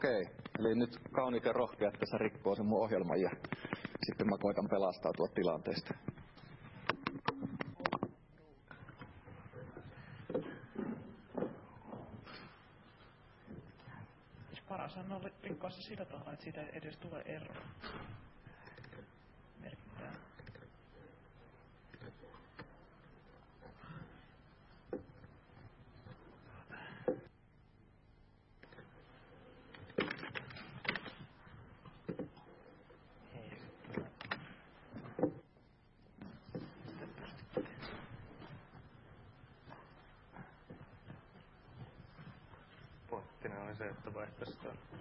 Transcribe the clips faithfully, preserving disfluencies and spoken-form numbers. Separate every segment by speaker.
Speaker 1: Okei, eli nyt kauniit ja rohkeat tässä rikkoo sen mun ohjelman ja sitten mä koitan pelastautua tilanteesta.
Speaker 2: Paras on rikkoa se sillä tavalla, että siitä ei edes tule ero. Merkittää.
Speaker 3: Pointtina oli se, että vaihtaisi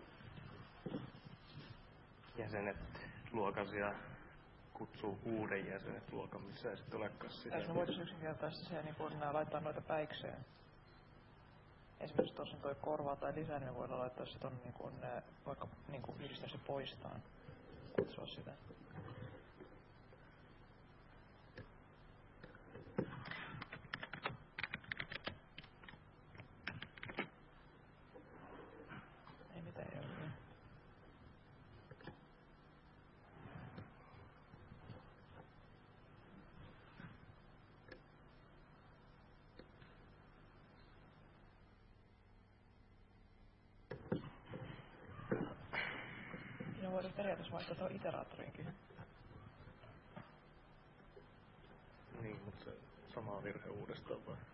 Speaker 3: jäsenet luokas ja kutsuu uuden jäsenet luokan, missä ei sitten olekaan sitä.
Speaker 2: Tässä me voitaisiin yksinkertaisesti se, niin kun laittaa noita päikseen. Esimerkiksi tuossa on toi korvaa tai lisää, niin me voidaan laittaa se ton niin kun, vaikka niin kun yhdistää se poistaan. Kutsua sitä. Ei mitään ei ole. Siinä voidaan periaatteessa vaihtaa tuon iteraattorinkin.
Speaker 3: Niin, mutta se sama virhe uudestaan vai?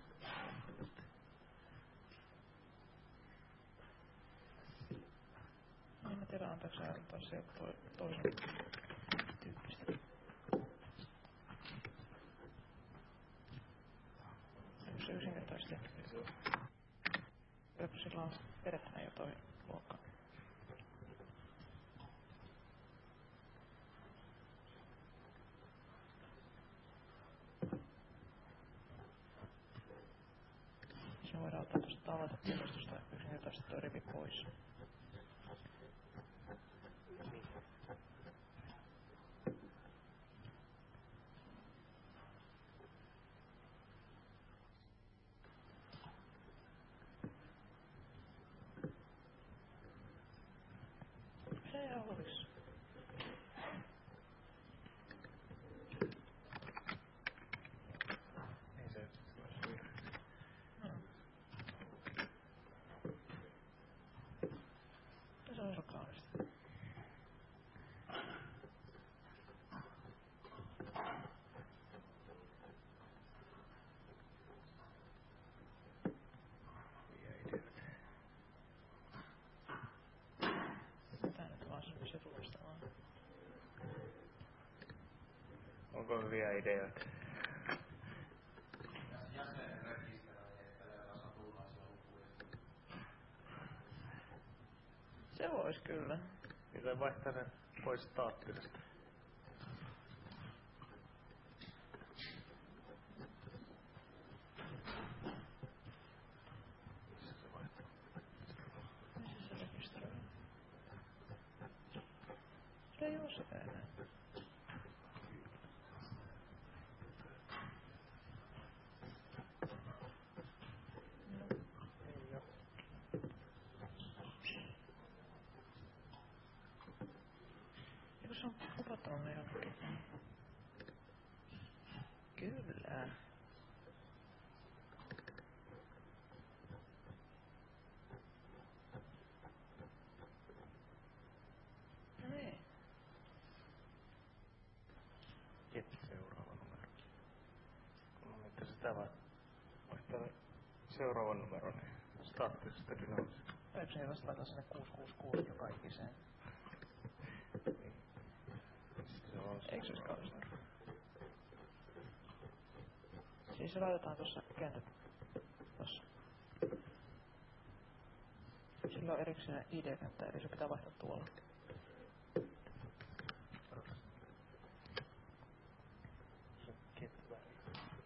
Speaker 2: En mä tiedä, antaako sä antaa se to, toisen tyyppistä. Onko se yksinkertaisesti? Joku sillä on perettänä jo toi luokka. Se voidaan ottaa tuosta aloitetiedostosta yksinkertaisesti toi rivi pois. Se ei olisi.
Speaker 3: Ei se olisi virhe.
Speaker 2: No. Se on kaunista. Mitä nyt vaan se tulosta vaan?
Speaker 3: Onko hyviä ideoita?
Speaker 2: Se vois kyllä.
Speaker 3: Niin vaihtaa sen pois staattisesta. Missä se vaihtaa?
Speaker 2: Missä se rekisteröi? Se ei oo sitä enää. Eikö se on kupattanut ne jonnekin? Kyllä. No niin.
Speaker 3: Get seuraava numero. Kun on että sitä vaan vaihtaa seuraavan numeron, niin staattisesta dynaamisesta.
Speaker 2: Eikö se ei vasta laita sinne kuusi kuusi kuusi joka ikiseen?
Speaker 3: Se on
Speaker 2: Eikö se olisi kaunista? Siis se laitetaan tuossa kentät. Tossa. Sillä on erikseen I D-kenttä, eli se pitää vaihtaa tuolla.
Speaker 3: se get väri.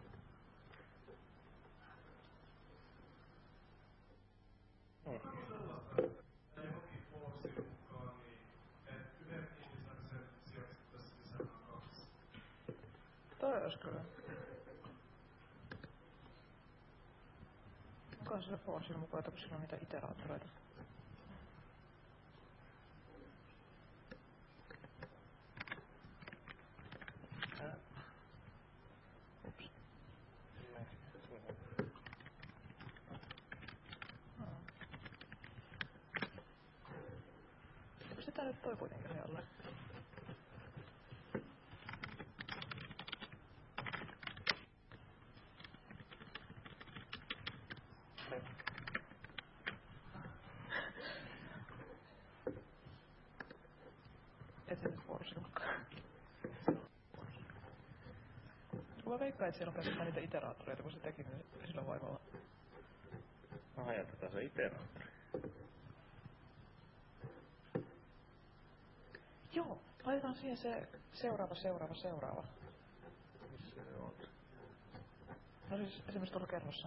Speaker 2: Toi ois kyllä. Onko se Forcein mukaan, kun sillä on niitä iteraattoreita? nyt toi kuitenkin rajalle? Et se nyt porsinutkaan. Mä veikkaan, että siellä on pelkästään niitä iteraattoreita, kun se teki sillä vaivalla.
Speaker 3: No ajatetaan se iteraattori.
Speaker 2: Joo, laitetaan siihen se seuraava, seuraava, seuraava.
Speaker 3: Missä se on?
Speaker 2: No siis esimerkiksi tuolla kerrossa.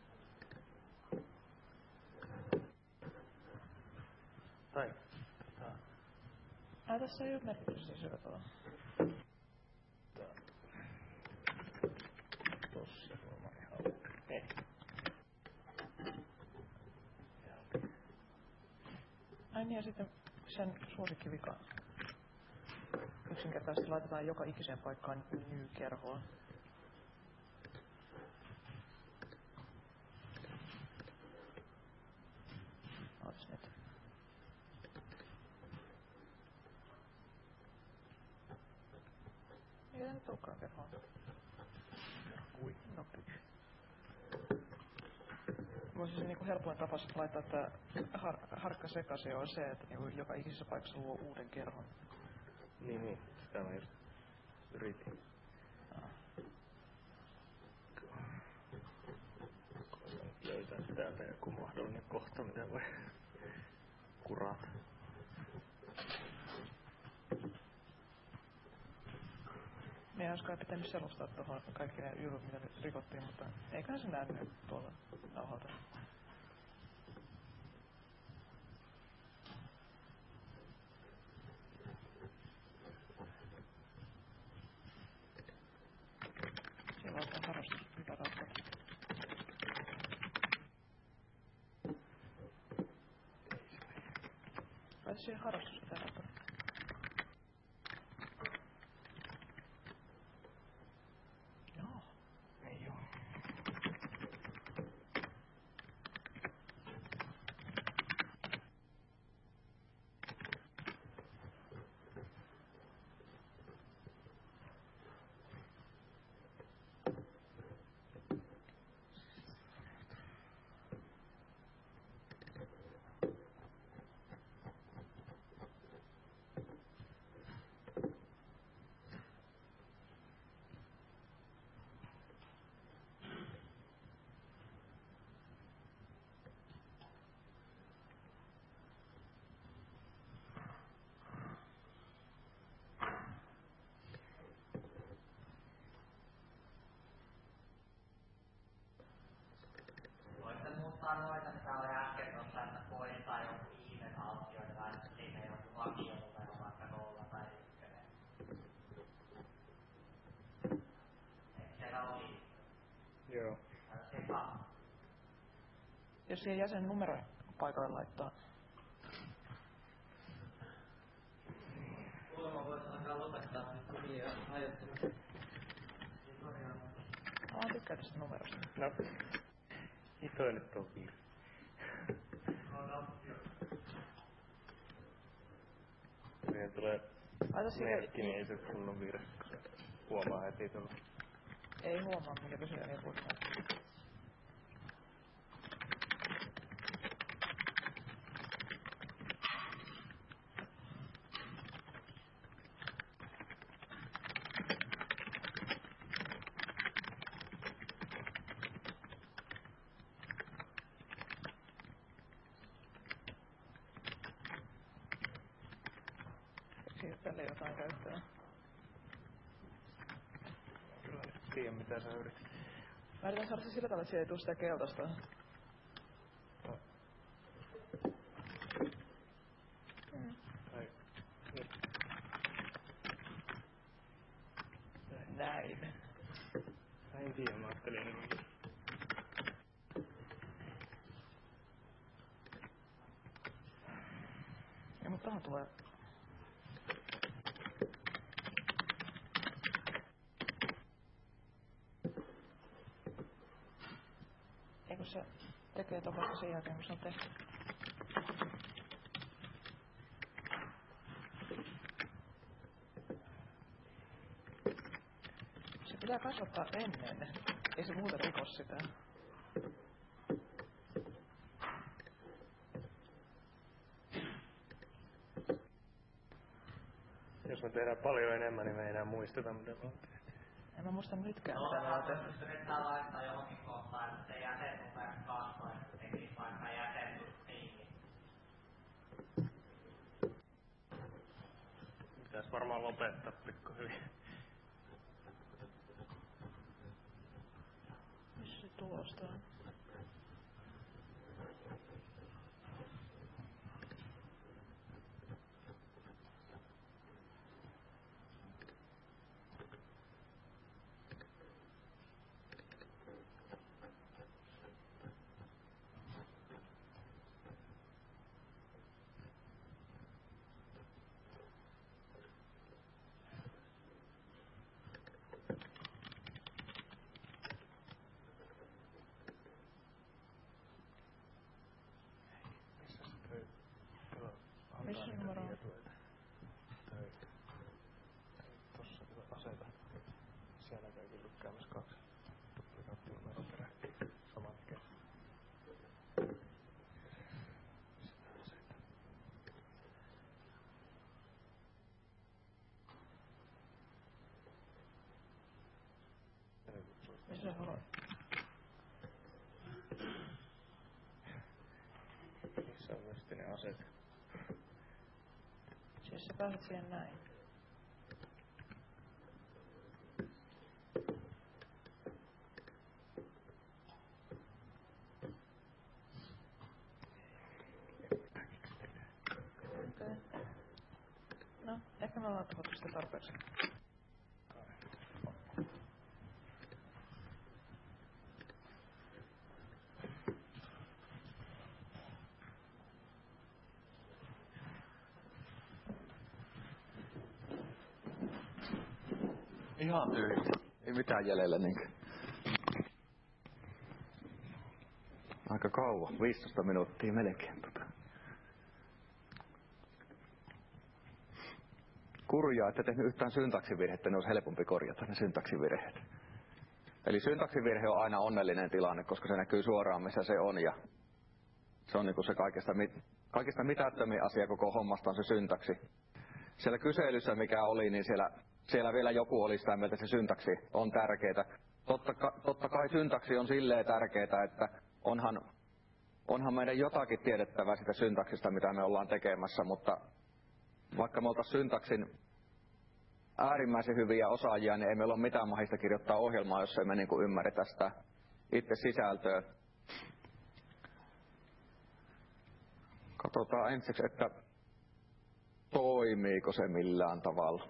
Speaker 3: Tai, tää.
Speaker 2: Ai tässä ei oo merkitystä sillä tavalla.
Speaker 3: Tossa tuolla ihan okei.
Speaker 2: Ai niin, ja sitten sen suosikkivika. Yksinkertaisesti laitetaan joka ikiseen paikkaan ny-kerhoa. Ootas nyt. Mikä tää nyt olekaan kerhoa?
Speaker 3: Ui.
Speaker 2: No pyy. Voisi se niinku helpoin tapa sit laittaa, että har, harkka sekaisin on se, että niinku joka ikisessä paikassa luo uuden kerhon.
Speaker 3: Niin, niin. Sitä mä just yritin.
Speaker 2: Ah.
Speaker 3: Koitan löytää täältä joku mahdollinen kohta, mitä voi kurata.
Speaker 2: Meidän olisi kai pitänyt selostaa tuohon kaikki ne jutut, mitä nyt rikottiin, mutta eiköhän se näy tuolla nauhalta. Siellä on tämä harrastus, mitä raukkaa. Laita siihen harrastus, mitä raukkaa. Joo.
Speaker 3: Ei oo.
Speaker 4: Voitte muuttaa noita, mitä oli äsken tuossa, että poistaa joku e-mail-autioita tai siinä joku vakioluvero vaikka nolla tai ykkönen. Eikö siellä oli?
Speaker 3: Joo.
Speaker 4: Tai seka.
Speaker 2: Jos siihen jäsen numero paikalle laittaa.
Speaker 4: Kuulemma voisi alkaa lopettaa nyt kuvia hajottamista.
Speaker 2: Mä tykkään tästä numerosta.
Speaker 3: No. Ei toi nyt oo virhe. Siihen tulee
Speaker 2: Laita siihen...
Speaker 3: merkki, niin ei se kunnon virhe, kun se huomaa heti tuolla.
Speaker 2: Ei huomaa, mikä tosiaan ei puhuta. Siitä tälle jotain käyttöä.
Speaker 3: Kyllä nyt tiedä mitä sä yritit.
Speaker 2: Mä yritän saada se sillä tavalla, että siellä ei tuu sitä keltaista.
Speaker 3: No.
Speaker 2: Mm.
Speaker 3: Tai niin.
Speaker 2: Näin.
Speaker 3: Mä en tiedä, mä ajattelin enemmänkin.
Speaker 2: Ja mut tähän tulee... Eikö se tekee ton vasta sen jälkeen, kun se on tehty? pitää kasvattaa ennen. Ei se muuten rikos sitä.
Speaker 3: Jos me tehdään paljon enemmän, niin me ei enää muisteta, mitä me on tehty.
Speaker 2: En mä muista nytkään,
Speaker 4: No,
Speaker 2: mitä me on
Speaker 4: vaikka
Speaker 2: tehty.
Speaker 4: jos yrittää laittaa johonkin kohtaan, että se jäsenumero kasvaa, että tekisi vaikka jäsenpiikin.
Speaker 3: Pitäis varmaan lopettaa pikkuhiljaa.
Speaker 2: Missä se tulosta on? Missä numero on?
Speaker 3: Toi. Tossa kyllä aseta. Siellä käykin lykkäämässä kaksi duplikaattinumero peräkkäin. Sama tekee.
Speaker 2: Missä se on?
Speaker 3: Missä on mystinen asete?
Speaker 2: Siis sä pääset siihen näin. Okei. Okay. No, ehkä me ollaan tuhottu sitä tarpeeksi.
Speaker 1: Ihan tyhjä. Ei mitään jäljellä niinkö. Aika kauan, viisitoista minuuttia melkein. Tota. Kurjaa, että tehnyt yhtään syntaksivirhettä, ne olisi helpompi korjata ne syntaksivirheet. Eli syntaksivirhe on aina onnellinen tilanne, koska se näkyy suoraan, missä se on. Ja se on niinku se kaikista, kaikista mitättömin asia koko hommasta on se syntaksi. Siellä kyselyssä, mikä oli, niin siellä, siellä vielä joku oli sitä mieltä, että se syntaksi on tärkeää. Totta, totta kai syntaksi on silleen tärkeää, että onhan, onhan meidän jotakin tiedettävää sitä syntaksista, mitä me ollaan tekemässä, mutta vaikka me oltaisiin syntaksin äärimmäisen hyviä osaajia, niin ei meillä ole mitään mahista kirjoittaa ohjelmaa, jos ei me niin kuin ymmärretä sitä itse sisältöä. Katsotaan ensiksi, että toimiiko se millään tavalla.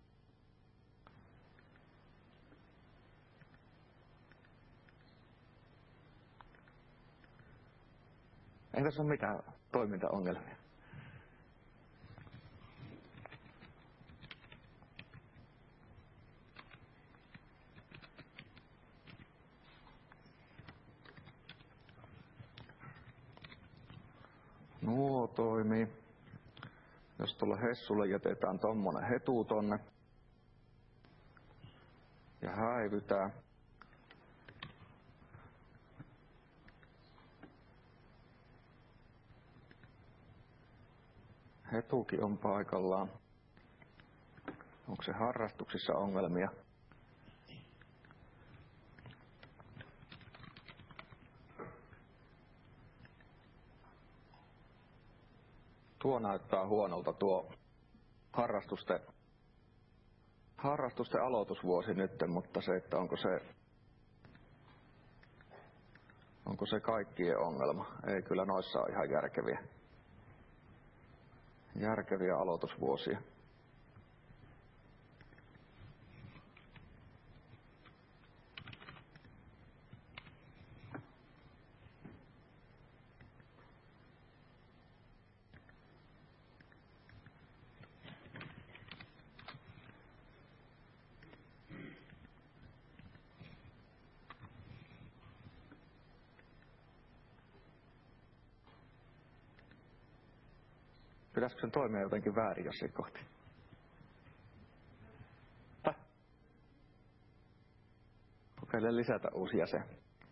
Speaker 1: Ei tässä ole mitään toimintaongelmia. Nuo toimii. Jos tuolle Hessulle jätetään tommonen hetu tonne ja häivytään. Hetukin on paikallaan. Onko se harrastuksissa ongelmia? Tuo näyttää huonolta tuo harrastusten, harrastusten aloitusvuosi nyt, mutta se, että onko se, onko se kaikkien ongelma? Ei, kyllä noissa on ihan järkeviä, järkeviä aloitusvuosia. Pitäisikö sen toimia jotenkin väärin jossain kohti? Häh? meille lisätä uusi jäsen.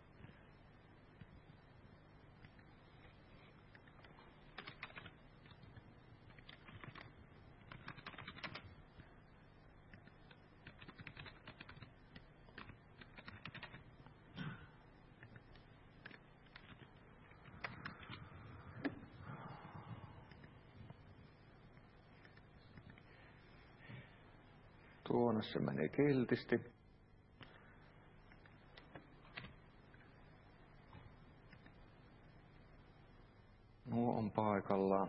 Speaker 1: Tuonne se meni kiltisti. Nuo on paikallaan.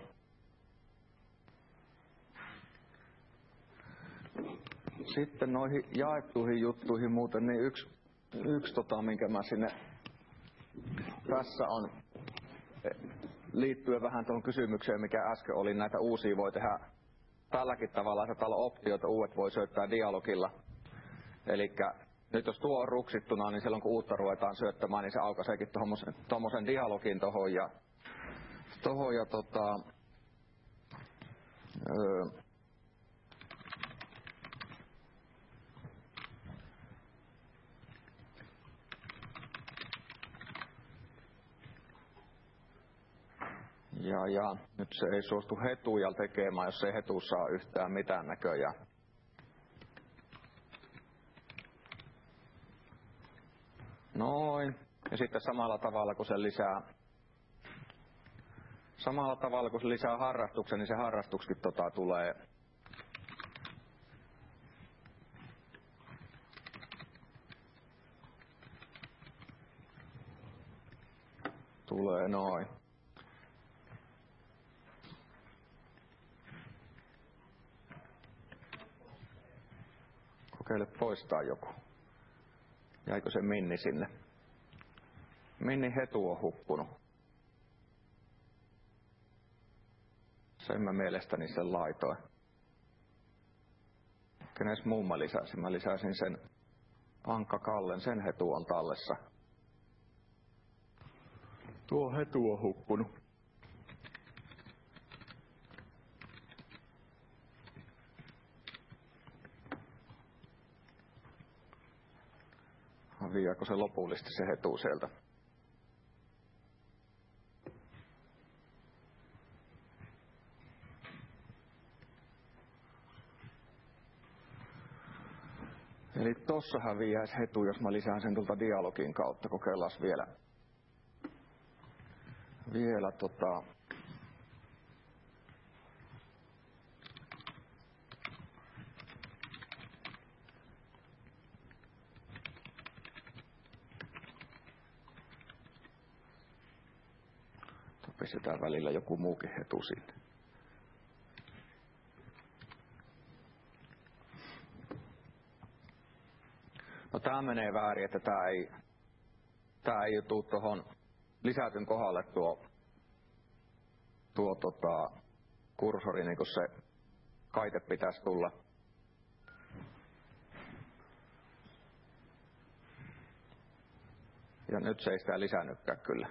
Speaker 1: Sitten noihin jaettuihin juttuihin muuten niin yksi, yksi tota, minkä mä sinne tässä on liittyen vähän tuohon kysymykseen, mikä äsken oli, näitä uusia voi tehdä tälläkin tavalla, että täällä on optioita, uudet voi syöttää dialogilla. Elikkä nyt jos tuo on ruksittuna, niin silloin kun uutta ruvetaan syöttämään, niin se aukaiseekin tuommoisen dialogin tohon ja tohon ja tota öö, Ja, ja nyt se ei suostu hetuja tekemään, jos ei hetu saa yhtään mitään näköjään. Noin. Ja sitten samalla tavalla kun se lisää samalla tavalla kun se lisää harrastuksen, niin se harrastuksikin tota tulee tulee noin. Kokeile poistaa joku. Jäikö se Minni sinne? Minni hetu on huppunut. Sen mä mielestäni sen laitoin. Kenes muun mä lisäsin? Mä lisäsin sen Ankka Kallen, sen hetu on tallessa. Tuo hetu on huppunut. Häviääkö se lopullisesti se hetu sieltä? Eli tossa häviäisi hetu, jos mä lisään sen tuolta dialogin kautta. Kokeillaan vielä. Vielä tota... Pistetään välillä joku muukin hetu sinne. No tää menee väärin, että tää ei, tää ei tuu tohon lisätyn kohdalle tuo, tuo tota, kursori, niin kun se kaite pitäisi tulla. Ja nyt se ei sitä lisännytkään kyllä.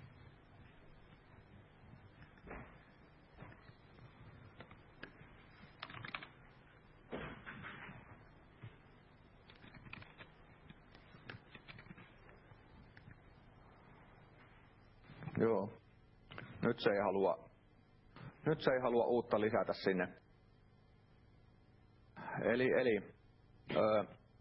Speaker 1: Joo. Nyt se ei halua, nyt se ei halua uutta lisätä sinne. Eli, eli öö,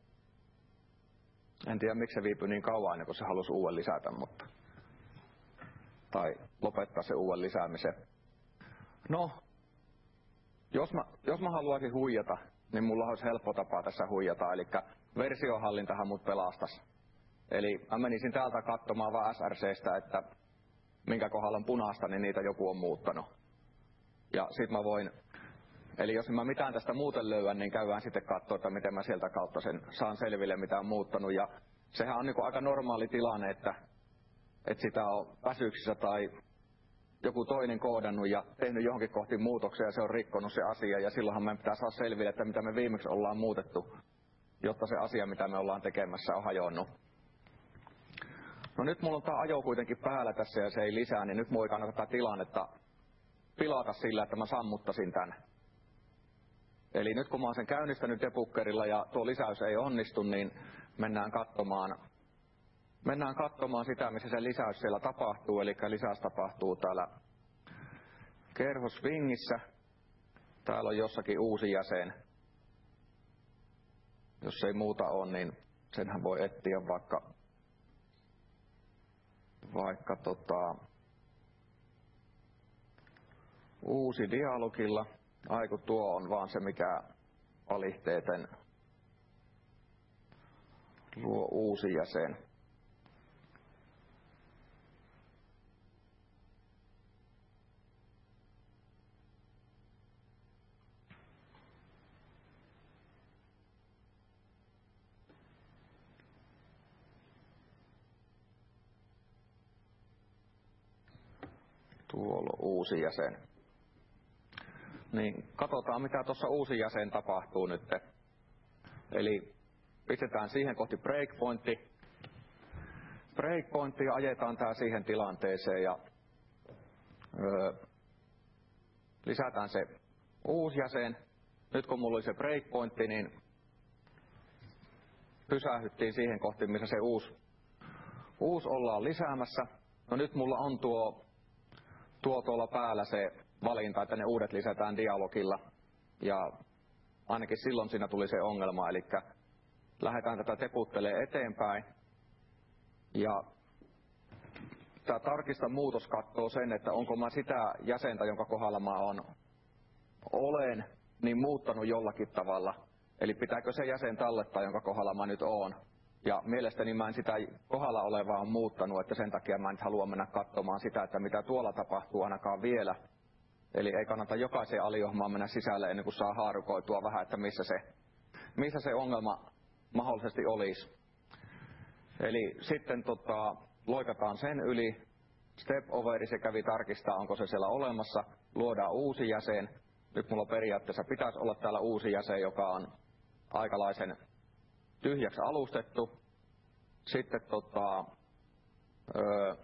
Speaker 1: en tiedä miksi se viipyi niin kauan ennen kuin se halusi uuden lisätä, mutta tai lopettaa se uuden lisäämisen. No, jos mä, jos mä haluaisin huijata, niin mulla olisi helppo tapa tässä huijata, eli versiohallintahan mut pelastas. Eli mä menisin täältä katsomaan vaan S R C:stä, että minkä kohdalla on punaista, niin niitä joku on muuttanut. Ja sit mä voin, eli jos mä mitään tästä muuten löydän, niin käydään sitten katsoa, että miten mä sieltä kautta sen saan selville, mitä on muuttanut. Ja sehän on niin kuin aika normaali tilanne, että, että sitä on väsyksissä tai joku toinen koodannut ja tehnyt johonkin kohti muutoksia ja se on rikkonut se asia. Ja silloinhan meidän pitää saada selville, että mitä me viimeksi ollaan muutettu, jotta se asia, mitä me ollaan tekemässä, on hajonnut. No nyt mulla on tää ajo kuitenkin päällä tässä ja se ei lisää, niin nyt mua ei kannata tätä tilannetta pilata sillä, että mä sammuttaisin tän. Eli nyt kun mä oon sen käynnistänyt debuggerilla ja tuo lisäys ei onnistu, niin mennään katsomaan mennään katsomaan sitä, missä se lisäys siellä tapahtuu, eli lisäys tapahtuu täällä kerhosvingissä. Täällä on jossakin uusi jäsen. Jos ei muuta ole, niin senhän voi etsiä vaikka, vaikka tota, uusi dialogilla. Aiku tuo on vaan se, mikä alihteeten luo uusi jäsen. Tuolla on uusi jäsen. Niin katsotaan, mitä tuossa uusi jäsen tapahtuu nyt. Eli pistetään siihen kohti breakpointti. Breakpointti ja ajetaan tää siihen tilanteeseen ja öö, lisätään se uusi jäsen. Nyt kun mulla oli se breakpointti, niin pysähdyttiin siihen kohti, missä se uusi, uusi ollaan lisäämässä. No nyt mulla on tuo tuo tuolla päällä se valinta, että ne uudet lisätään dialogilla. Ja ainakin silloin siinä tuli se ongelma, eli lähdetään tätä teputtelee eteenpäin. Ja tämä tarkista muutos katsoo sen, että onko mä sitä jäsentä, jonka kohdalla mä on, olen, niin muuttanut jollakin tavalla. Eli pitääkö se jäsen tallettaa, jonka kohdalla mä nyt oon. Ja mielestäni mä en sitä kohdalla olevaa muuttanut, että sen takia mä en halua mennä katsomaan sitä, että mitä tuolla tapahtuu ainakaan vielä. Eli ei kannata jokaiseen aliohmaan mennä sisälle ennen kuin saa haarukoitua vähän, että missä se, missä se ongelma mahdollisesti olisi. Eli sitten tota, loikataan sen yli. Step overi, se kävi tarkistaa, onko se siellä olemassa. Luodaan uusi jäsen. Nyt mulla periaatteessa pitäisi olla täällä uusi jäsen, joka on aikalaisen tyhjäksi alustettu. Sitten tota, öö,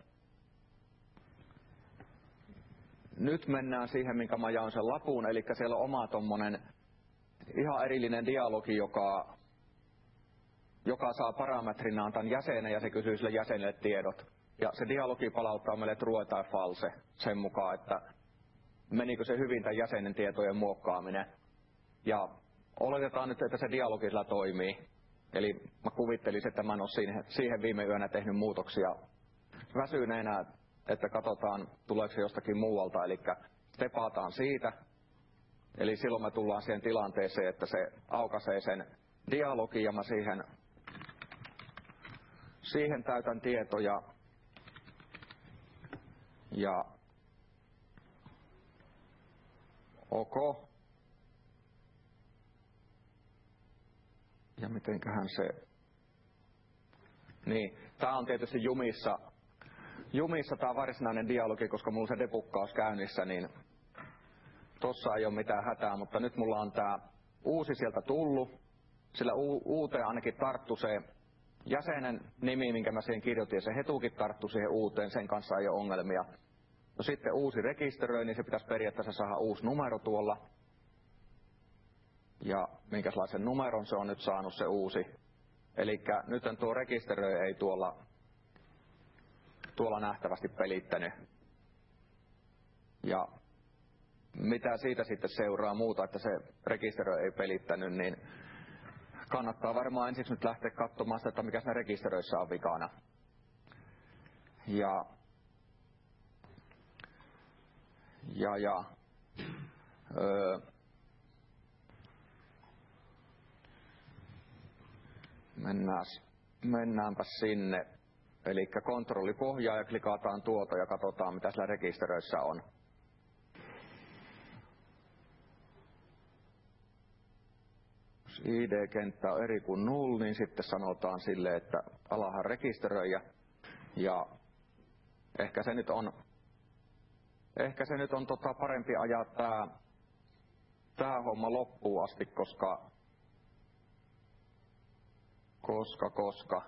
Speaker 1: nyt mennään siihen, minkä mä jaon sen lapun, eli siellä on oma tommonen ihan erillinen dialogi, joka, joka saa parametrinaan tämän jäsenen ja se kysyy sille jäsenelle tiedot. Ja se dialogi palauttaa meille true tai false sen mukaan, että menikö se hyvin tämän jäsenen tietojen muokkaaminen. Ja oletetaan nyt, että se dialogi sillä toimii. Eli mä kuvittelisin, että mä en ole siihen, siihen viime yönä tehnyt muutoksia väsyneenä, että katsotaan tuleeko se jostakin muualta, eli stepataan siitä. Eli silloin me tullaan siihen tilanteeseen, että se aukaisee sen dialogin ja mä siihen, siihen täytän tietoja. Ja ok. Ja mitenköhän se... Niin, tää on tietysti jumissa, jumissa tää varsinainen dialogi, koska mulla on se debukkaus käynnissä, niin tossa ei ole mitään hätää, mutta nyt mulla on tää uusi sieltä tullut, sillä u- uuteen ainakin tarttu se jäsenen nimi, minkä mä siihen kirjoitin, ja se hetukin tarttu siihen uuteen, sen kanssa ei ole ongelmia. No sitten uusi rekisteröi, niin se pitäisi periaatteessa saada uusi numero tuolla. Ja minkälaisen numeron se on nyt saanut se uusi. Eli nyt tuo rekisteröi ei tuolla, tuolla nähtävästi pelittänyt. Ja mitä siitä sitten seuraa muuta, että se rekisteröi ei pelittänyt, niin kannattaa varmaan ensiksi nyt lähteä katsomaan sitä, että mikä siinä rekisteröissä on vikana. Ja, ja, ja öö, Mennääs, mennäänpä sinne. Eli kontrolli pohjaa ja klikataan tuota ja katsotaan, mitä siellä rekisteröissä on. Jos I D-kenttä on eri kuin null, niin sitten sanotaan sille, että alahan rekisteröijä. Ja ehkä se nyt on, ehkä se nyt on tota parempi ajaa tää, tää homma loppuun asti, koska Koska, koska.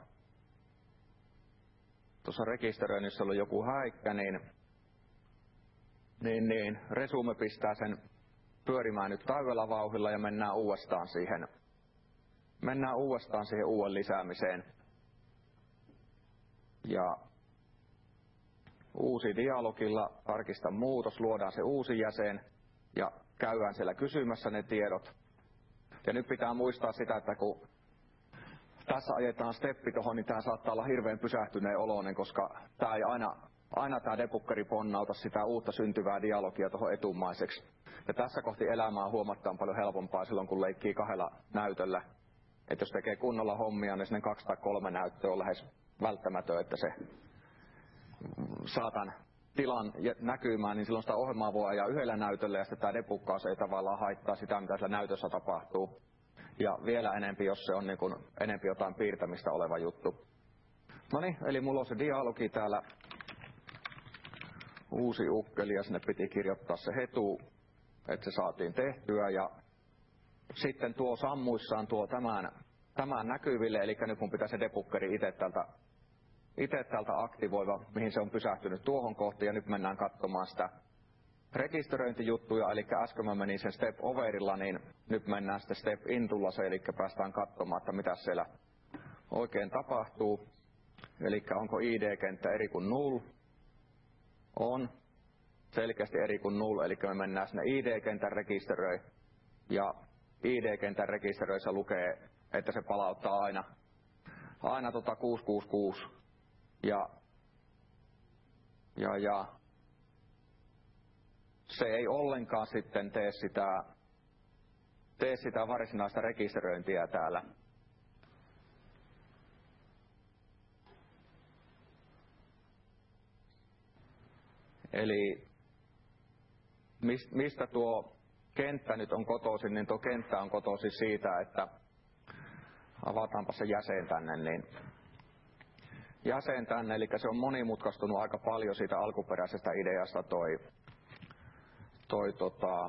Speaker 1: Tuossa rekisteröinnissä oli joku häikkä, niin, niin, niin Resume pistää sen pyörimään nyt täydellä vauhdilla ja mennään uudestaan siihen, mennään uudestaan siihen uuden lisäämiseen. Ja uusi dialogilla, tarkista muutos, luodaan se uusi jäsen ja käydään siellä kysymässä ne tiedot. Ja nyt pitää muistaa sitä, että kun tässä ajetaan steppi tuohon, niin tämä saattaa olla hirveän pysähtyneen oloinen, koska tämä ei aina, aina tämä debuggeri ponnauta sitä uutta syntyvää dialogia tuohon etumaiseksi. Ja tässä kohti elämää on huomattavan paljon helpompaa silloin, kun leikkii kahdella näytöllä. Että jos tekee kunnolla hommia, niin sinne kaksi tai kolme näyttöä on lähes välttämätön, että se saatan tilan näkymään, niin silloin sitä ohjelmaa voi ajaa yhdellä näytöllä ja sitten tämä debuggaus ei tavallaan haittaa sitä, mitä sillä näytössä tapahtuu. Ja vielä enempi, jos se on niin kuin enempi jotain piirtämistä oleva juttu. Noniin, eli mulla on se dialogi täällä. Uusi ukkeli ja sinne piti kirjoittaa se hetu, että se saatiin tehtyä. Ja sitten tuo sammuissaan tuo tämän, tämän näkyville, eli nyt mun pitää se debuggeri itse tältä, itse tältä aktivoiva, mihin se on pysähtynyt tuohon kohtaan. Ja nyt mennään katsomaan sitä rekisteröintijuttuja, eli äsken mä menin sen step overilla, niin nyt mennään sitten step intulla se, eli päästään katsomaan, että mitä siellä oikein tapahtuu. Eli onko I D-kenttä eri kuin null? On selkeästi eri kuin null, eli me mennään sinne I D-kentän rekisteröi, ja I D-kentän rekisteröissä lukee, että se palauttaa aina, aina tota kuusi kuusi kuusi, ja, ja, ja se ei ollenkaan sitten tee sitä, tee sitä varsinaista rekisteröintiä täällä. Eli mistä tuo kenttä nyt on kotoisin, niin tuo kenttä on kotoisin siitä, että avataanpa se jäsen tänne, niin jäsen tänne, eli se on monimutkaistunut aika paljon siitä alkuperäisestä ideasta toi toi tota,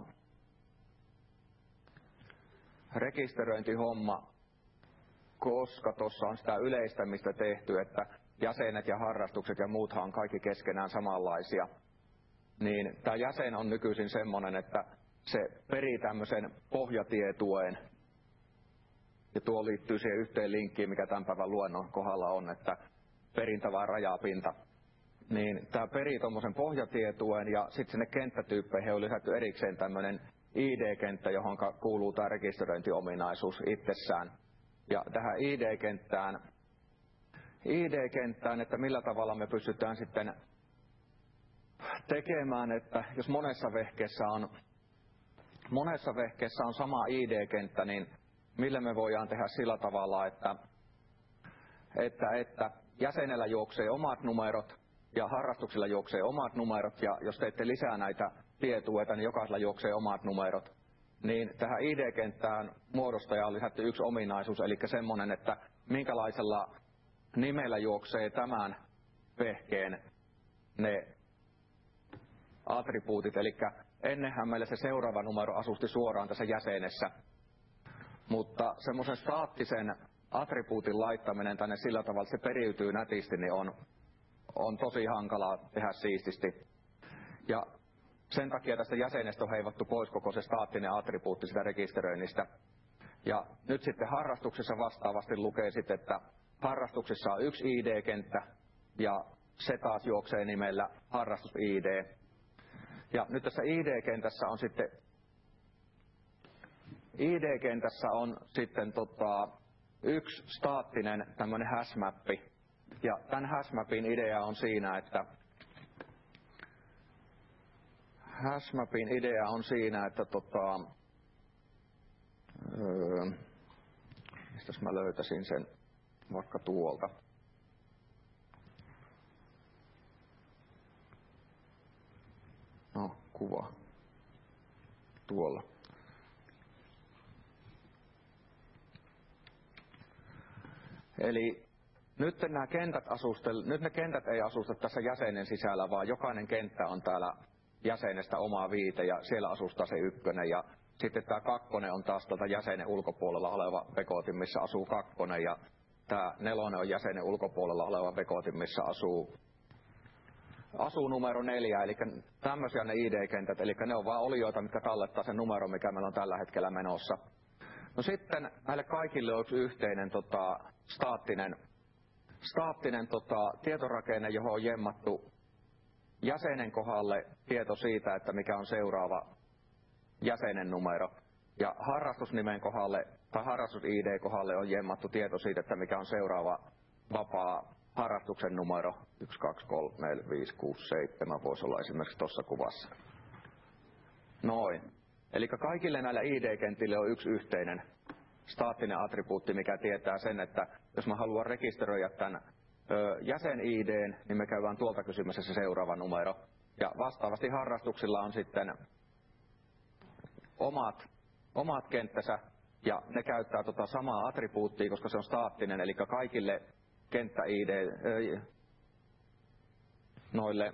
Speaker 1: rekisteröintihomma, koska tuossa on sitä yleistämistä tehty, että jäsenet ja harrastukset ja muuthan on kaikki keskenään samanlaisia. Niin tämä jäsen on nykyisin semmoinen, että se perii tämmöisen pohjatietuen, ja tuo liittyy siihen yhteen linkkiin, mikä tämän päivän luennon kohdalla on, että perintä vai rajapinta. Niin tämä perii tuommoisen pohjatietuen ja sitten sinne kenttätyyppeihin on lisätty erikseen tämmöinen I D-kenttä, johon kuuluu tämä rekisteröintiominaisuus itsessään. Ja tähän I D-kenttään, I D-kenttään, että millä tavalla me pystytään sitten tekemään, että jos monessa vehkeessä on, monessa vehkeessä on sama I D-kenttä, niin millä me voidaan tehdä sillä tavalla, että, että, että jäsenellä juoksee omat numerot, ja harrastuksilla juoksee omat numerot, ja jos teette lisää näitä tietueita, niin jokaisella juoksee omat numerot. Niin tähän I D-kenttään muodostaja on lisätty yksi ominaisuus, eli semmoinen, että minkälaisella nimellä juoksee tämän vehkeen ne attribuutit, eli ennenhän meillä se seuraava numero asusti suoraan tässä jäsenessä, mutta semmoisen staattisen attribuutin laittaminen tänne sillä tavalla, että se periytyy nätisti, niin on on tosi hankalaa tehdä siististi. Ja sen takia tästä jäsenestä on heivattu pois koko se staattinen attribuutti sitä rekisteröinnistä. Ja nyt sitten harrastuksessa vastaavasti lukee sitten, että harrastuksessa on yksi I D-kenttä ja se taas juoksee nimellä harrastus-I D. Ja nyt tässä I D-kentässä on sitten I D-kentässä on sitten tota, yksi staattinen tämmöinen hash-mappi. Ja tämän hashmapin idea on siinä, että hashmapin idea on siinä, että tota, öö, mistäs mä löytäisin sen vaikka tuolta. No, kuva. Tuolla. Eli Nyt, nämä kentät asustel, nyt ne kentät ei asusta tässä jäsenen sisällä, vaan jokainen kenttä on täällä jäsenestä oma viite ja siellä asustaa se ykkönen. Ja sitten tämä kakkonen on taas tuolta jäsenen ulkopuolella oleva vekotin, missä asuu kakkonen. Ja tämä nelonen on jäsenen ulkopuolella oleva vekotin, missä asuu, asuu numero neljä. Eli tämmöisiä ne I D-kentät, eli ne on vaan olioita, mitkä tallettaa sen numero, mikä meillä on tällä hetkellä menossa. No sitten näille kaikille on yksi yhteinen tota, staattinen staattinen tota, tietorakenne, johon on jemmattu jäsenen kohdalle tieto siitä, että mikä on seuraava jäsenen numero. Ja harrastusnimen kohdalle tai harrastus-I D-kohdalle on jemmattu tieto siitä, että mikä on seuraava vapaa harrastuksen numero. yksi, kaksi, kolme, neljä, viisi, kuusi, seitsemän voisi olla esimerkiksi tuossa kuvassa. Noin. Eli kaikille näillä I D-kentille on yksi yhteinen staattinen attribuutti, mikä tietää sen, että jos mä haluan rekisteröidä tämän jäsen-I D:n, niin me käydään tuolta kysymässä se seuraava numero. Ja vastaavasti harrastuksilla on sitten omat, omat kenttänsä, ja ne käyttää tota samaa attribuuttia, koska se on staattinen, eli kaikille kenttä-I D, noille,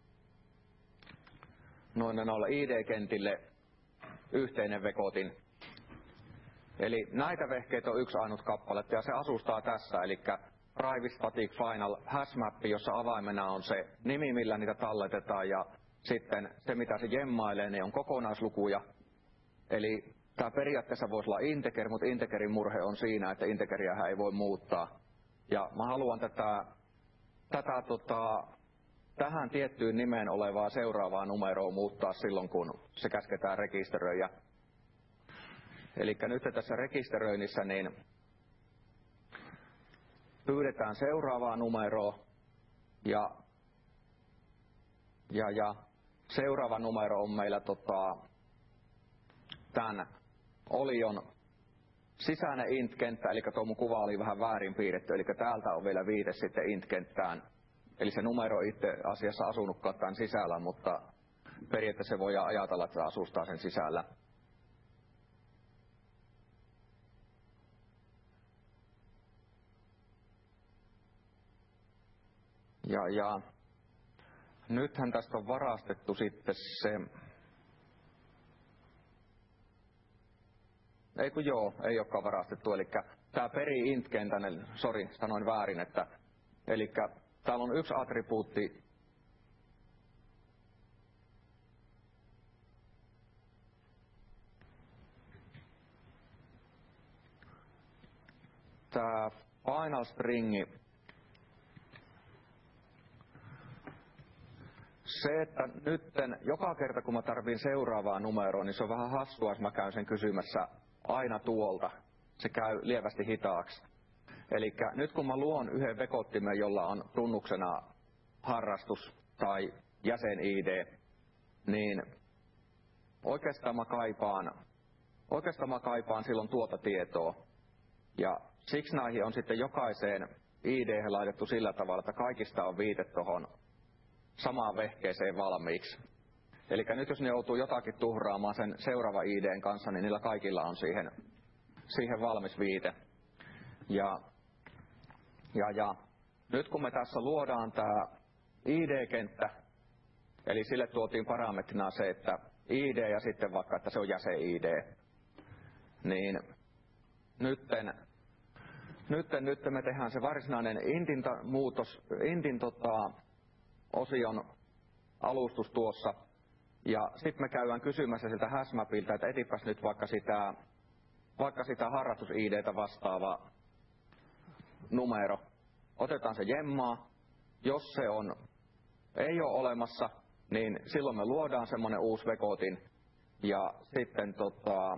Speaker 1: noille, noille I D-kentille yhteinen vekotin. Eli näitä vehkeitä on yksi ainut kappale, ja se asustaa tässä, eli private static final hashmap, jossa avaimena on se nimi, millä niitä talletetaan, ja sitten se, mitä se jemmailee, ne on kokonaislukuja. Eli tämä periaatteessa voisi olla integer, mutta integerin murhe on siinä, että integeriähän ei voi muuttaa. Ja mä haluan tätä, tätä tota, tähän tiettyyn nimeen olevaa seuraavaa numeroa muuttaa silloin, kun se käsketään rekisteröidä. Eli nyt tässä rekisteröinnissä niin pyydetään seuraavaa numeroa, ja, ja, ja seuraava numero on meillä tota, tämän olion sisäinen int-kenttä, eli tuo mun kuva oli vähän väärin piirretty, eli täältä on vielä viite sitten int-kenttään. Eli se numero itse asiassa asunutkaan tämän sisällä, mutta periaatteessa se voi ajatella, että se asustaa sen sisällä. Ja, ja nythän tästä on varastettu sitten se, ei kun joo, ei olekaan varastettu, eli tämä peri int-kentän, sori, sanoin väärin, että eli täällä on yksi attribuutti, tämä final stringi, se, että nytten joka kerta kun mä tarvin seuraavaa numeroa, niin se on vähän hassua, jos mä käyn sen kysymässä aina tuolta. Se käy lievästi hitaaksi. Eli nyt kun mä luon yhden vekottimen, jolla on tunnuksena harrastus tai jäsen-I D, niin oikeastaan mä kaipaan, oikeastaan mä kaipaan silloin tuota tietoa. Ja siksi näihin on sitten jokaiseen I D laitettu sillä tavalla, että kaikista on viite tuohon samaan vehkeeseen valmiiksi. Eli nyt jos ne joutuu jotakin tuhraamaan sen seuraava I D:n kanssa, niin niillä kaikilla on siihen, siihen valmis viite. Ja, ja, ja nyt kun me tässä luodaan tämä I D-kenttä, eli sille tuotiin parametrina se, että I D ja sitten vaikka, että se on jäsen-I D, niin nytten, nytten, nytten me tehdään se varsinainen intin muutos, intin tota, osion alustus tuossa, ja sitten me käydään kysymässä siltä hashmapilta, että etipäs nyt vaikka sitä, vaikka sitä harrastus-I D:tä vastaava numero. Otetaan se jemmaa, jos se on, ei ole olemassa, niin silloin me luodaan semmoinen uusi vekotin, ja sitten tota,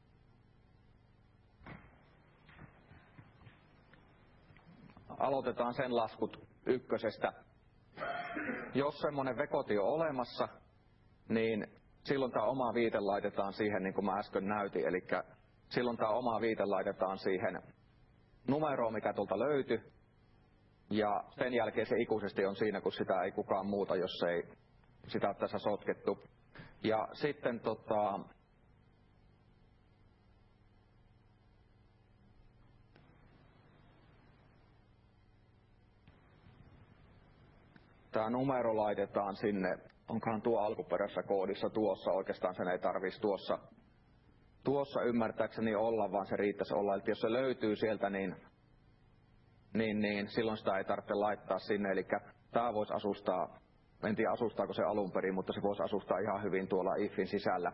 Speaker 1: aloitetaan sen laskut ykkösestä. Jos semmoinen vekoti on olemassa, niin silloin tämä oma viite laitetaan siihen, niin kuin mä äsken näytin. Eli silloin tämä oma viite laitetaan siihen numeroon, mikä tuolta löytyi. Ja sen jälkeen se ikuisesti on siinä, kun sitä ei kukaan muuta, jos ei sitä ole tässä sotkettu. Ja sitten tota, tämä numero laitetaan sinne, onkohan tuo alkuperäisessä koodissa tuossa, oikeastaan sen ei tarvitsisi tuossa, tuossa ymmärtääkseni olla, vaan se riittäisi olla. Eli jos se löytyy sieltä, niin, niin, niin silloin sitä ei tarvitse laittaa sinne. Eli tämä voisi asustaa, en tiedä asustaako se alun perin, mutta se voisi asustaa ihan hyvin tuolla ifin sisällä.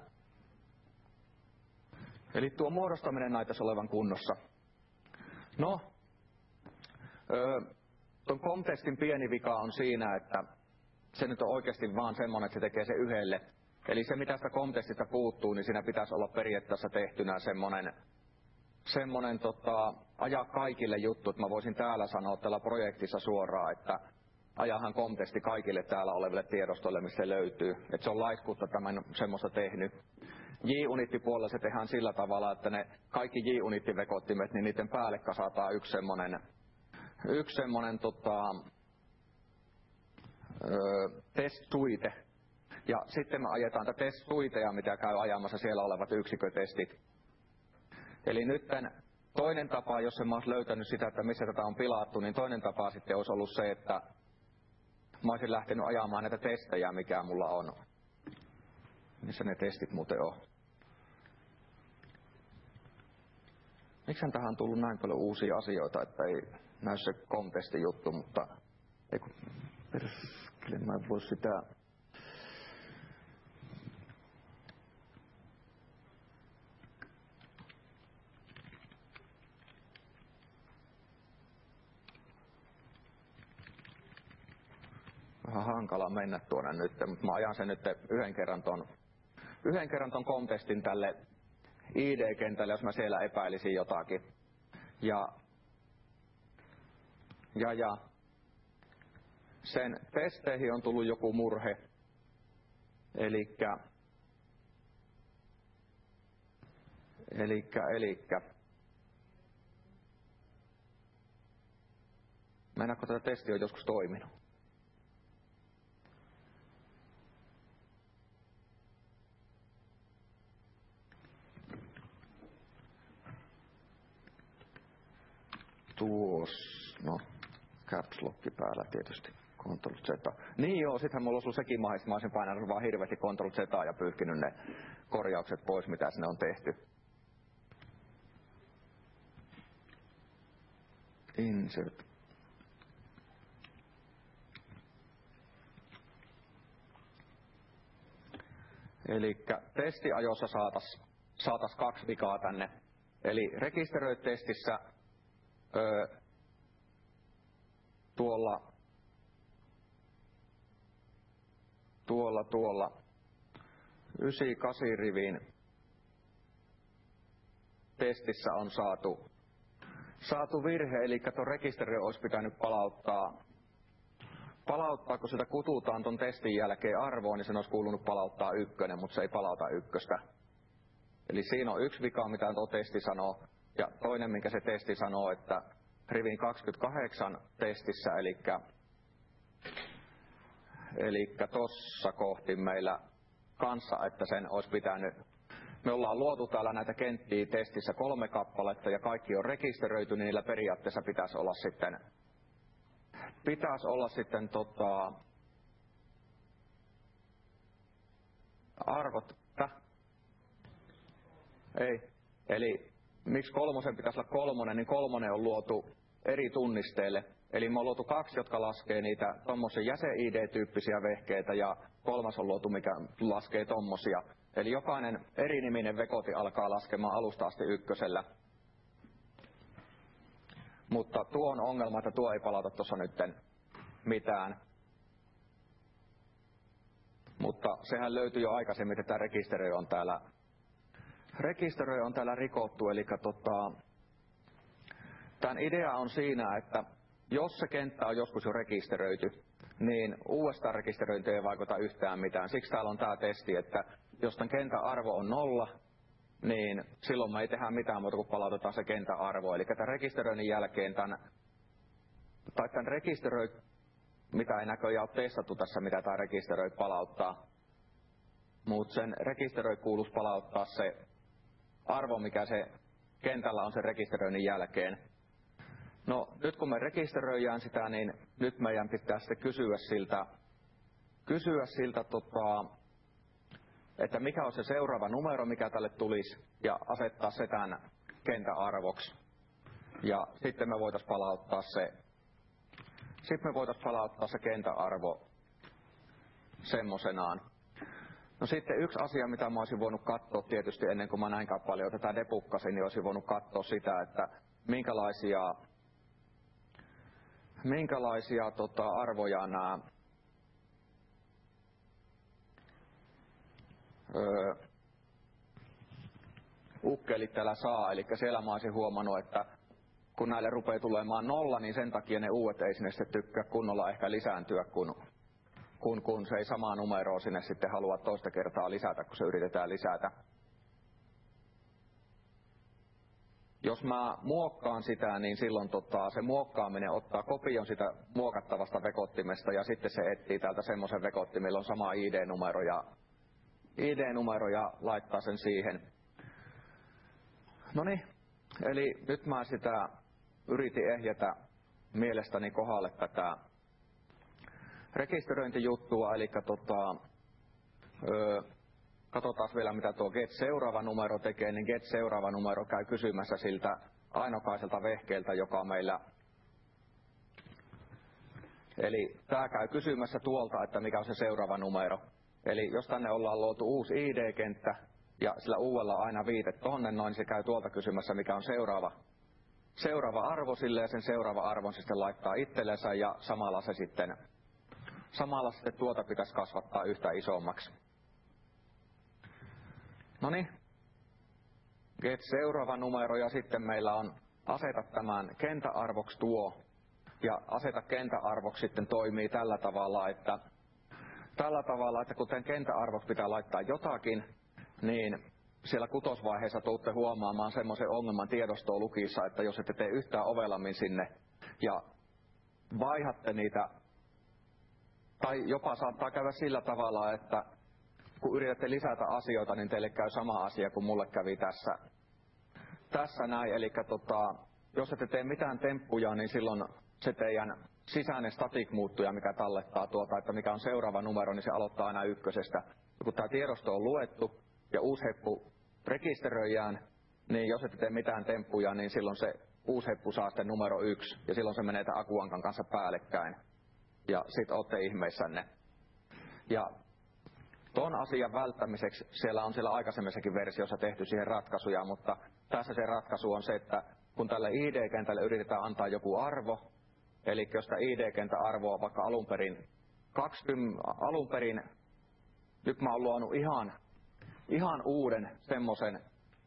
Speaker 1: Eli tuo muodostaminen näyttäisi olevan kunnossa. No, öö, Tuon COM-testin pieni vika on siinä, että se nyt on oikeasti vaan semmoinen, että se tekee se yhdelle. Eli se, mitä sitä COM-testistä puuttuu, niin siinä pitäisi olla periaatteessa tehtynä semmoinen, semmoinen tota, ajaa kaikille juttu, että mä voisin täällä sanoa tällä projektissa suoraan, että ajahan COM-testi kaikille täällä oleville tiedostoille, missä se löytyy. Että se on laiskuutta tämän semmoista tehnyt. J-Unit-puolella se tehdään sillä tavalla, että ne kaikki J-Unit-vekottimet, niin niiden päälle kasataan yksi semmoinen, yksi semmoinen tota, öö, test-suite. Ja sitten me ajetaan tätä test-suiteja, mitä käy ajamassa siellä olevat yksikkötestit. Eli nyt toinen tapa, jos en mä olisi löytänyt sitä, että missä tätä on pilattu, niin toinen tapa sitten olisi ollut se, että mä olisin lähtenyt ajamaan näitä testejä, mikä mulla on. Missä ne testit muuten on? Mikshän tähän on tullut näin paljon uusia asioita, että ei näy se COM-testin juttu, mutta ei kun perskele, mä en voi sitä. Vähän hankala mennä tuonne nyt, mutta mä ajan sen nyt yhden kerran ton, yhden kerran ton COM-testin tälle I D-kentälle, jos mä siellä epäilisin jotakin. Ja, ja, ja sen testeihin on tullut joku murhe. Elikkä, elikkä, elikkä. Mennäänkö tätä testiä on joskus toiminut? Tuossa, no, caps lock päällä tietysti, Ctrl Z. Niin joo, sittenhän mulla olisi sekin mahdollista, mä olisin painanut vaan hirveästi Ctrl Z ja pyyhkinyt ne korjaukset pois, mitä sinne on tehty. Insert. Elikkä testiajossa saatas, saatas kaksi vikaa tänne. Eli rekisteröi testissä Öö, tuolla, tuolla, tuolla yhdeksänkymmentäkahdeksan rivin testissä on saatu, saatu virhe, eli tuon rekisteri olisi pitänyt palauttaa, palauttaa, kun sitä kututaan tuon testin jälkeen arvoon, niin sen olisi kuulunut palauttaa ykkönen, mutta se ei palauta ykköstä. Eli siinä on yksi vika, mitä tuo testi sanoo. Ja toinen, minkä se testi sanoo, että rivin kaksikymmentäkahdeksan testissä, eli, eli tossa kohti meillä kanssa, että sen olisi pitänyt, me ollaan luotu täällä näitä kenttiä testissä kolme kappaletta ja kaikki on rekisteröity, niin niillä periaatteessa pitäisi olla sitten, pitäisi olla sitten tota, arvot, täh? Ei, eli miksi kolmosen pitäisi olla kolmonen, niin kolmonen on luotu eri tunnisteille. Eli me on luotu kaksi, jotka laskee niitä tommosia jäsen-I D-tyyppisiä vehkeitä ja kolmas on luotu, mikä laskee tommosia. Eli jokainen eriniminen vekoti alkaa laskemaan alusta asti ykkösellä. Mutta tuo on ongelma, että tuo ei palauta tuossa nytten mitään. Mutta sehän löytyy jo aikaisemmin, että tämä rekisteri on täällä Rekisteröi on täällä rikottu, eli tota, tämän idea on siinä, että jos se kenttä on joskus jo rekisteröity, niin uudestaan rekisteröinti ei vaikuta yhtään mitään. Siksi täällä on tämä testi, että jos tämän kentän arvo on nolla, niin silloin me ei tehdä mitään muuta kuin palautetaan se kentän arvo. Eli tämän rekisteröinnin jälkeen tämän, tai tämän rekisteröi, mitä ei näköjään ole testattu tässä, mitä tämä rekisteröi palauttaa, mutta sen rekisteröi kuuluisi palauttaa se arvo, mikä se kentällä on sen rekisteröinnin jälkeen. No nyt kun me rekisteröidään sitä, niin nyt meidän pitää sitten kysyä siltä, kysyä siltä tota, että mikä on se seuraava numero, mikä tälle tulisi, ja asettaa se tämän kentän arvoksi. Ja sitten me voitaisiin palauttaa se, sitten me voitaisiin palauttaa se kentän arvo semmosenaan. No sitten yksi asia, mitä mä olisin voinut katsoa tietysti ennen kuin mä näinkään paljon tätä debukkasin, niin olisin voinut katsoa sitä, että minkälaisia, minkälaisia tota, arvoja nämä öö, ukkelit täällä saa. Eli siellä mä olisin huomannut, että kun näille rupeaa tulemaan nolla, niin sen takia ne uudet ei sinne sitten tykkää kunnolla ehkä lisääntyä, kun, kun, kun se ei samaa numeroa sinne sitten halua toista kertaa lisätä, kun se yritetään lisätä. Jos mä muokkaan sitä, niin silloin tota, se muokkaaminen ottaa kopion sitä muokattavasta vekottimesta ja sitten se etsii täältä semmoisen vekottimen, millä on sama I D-numero ja, I D-numero ja laittaa sen siihen. Noniin, eli nyt mä sitä yritin ehjätä mielestäni kohdalle tätä rekisteröintijuttua, eli tota, öö, katsotaan vielä mitä tuo get seuraava numero tekee, niin get seuraava numero käy kysymässä siltä ainokaiselta vehkeeltä, joka meillä, eli tää käy kysymässä tuolta, että mikä on se seuraava numero. Eli jos tänne ollaan luotu uusi I D-kenttä ja sillä uudella aina viite tonne noin, niin se käy tuolta kysymässä mikä on seuraava, seuraava arvo sille ja sen seuraava arvon se sitten laittaa itsellensä ja samalla se sitten, samalla sitten tuota pitäisi kasvattaa yhtä isommaksi. Noniin, get seuraava numero ja sitten meillä on aseta tämän kentäarvoksi tuo. Ja aseta kentäarvoksi sitten toimii tällä tavalla, että tällä tavalla, että kuten kentäarvoksi pitää laittaa jotakin, niin siellä kutosvaiheessa tuutte huomaamaan semmoisen ongelman tiedostoa lukissa, että jos ette tee yhtään ovelammin sinne ja vaihatte niitä, tai jopa saattaa käydä sillä tavalla, että kun yritätte lisätä asioita, niin teille käy sama asia kuin mulle kävi tässä, tässä näin. Eli tota, jos ette tee mitään temppuja, niin silloin se teidän sisäinen static-muuttuja, mikä tallettaa tuota, että mikä on seuraava numero, niin se aloittaa aina ykkösestä. Ja kun tämä tiedosto on luettu ja uusi heppu rekisteröijään, niin jos ette tee mitään temppuja, niin silloin se uusi heppu saa sitten numero yksi. Ja silloin se menee tämän Akuankan kanssa päällekkäin. Ja sit ootte ihmeissänne. Ja ton asian välttämiseksi siellä on siellä aikaisemmissakin versioissa tehty siihen ratkaisuja, mutta tässä se ratkaisu on se, että kun tälle I D-kentälle yritetään antaa joku arvo, eli jos tämä I D-kentän arvo on vaikka alun perin, kaksikymmentä, alun perin nyt mä oon luonut ihan, ihan uuden semmoisen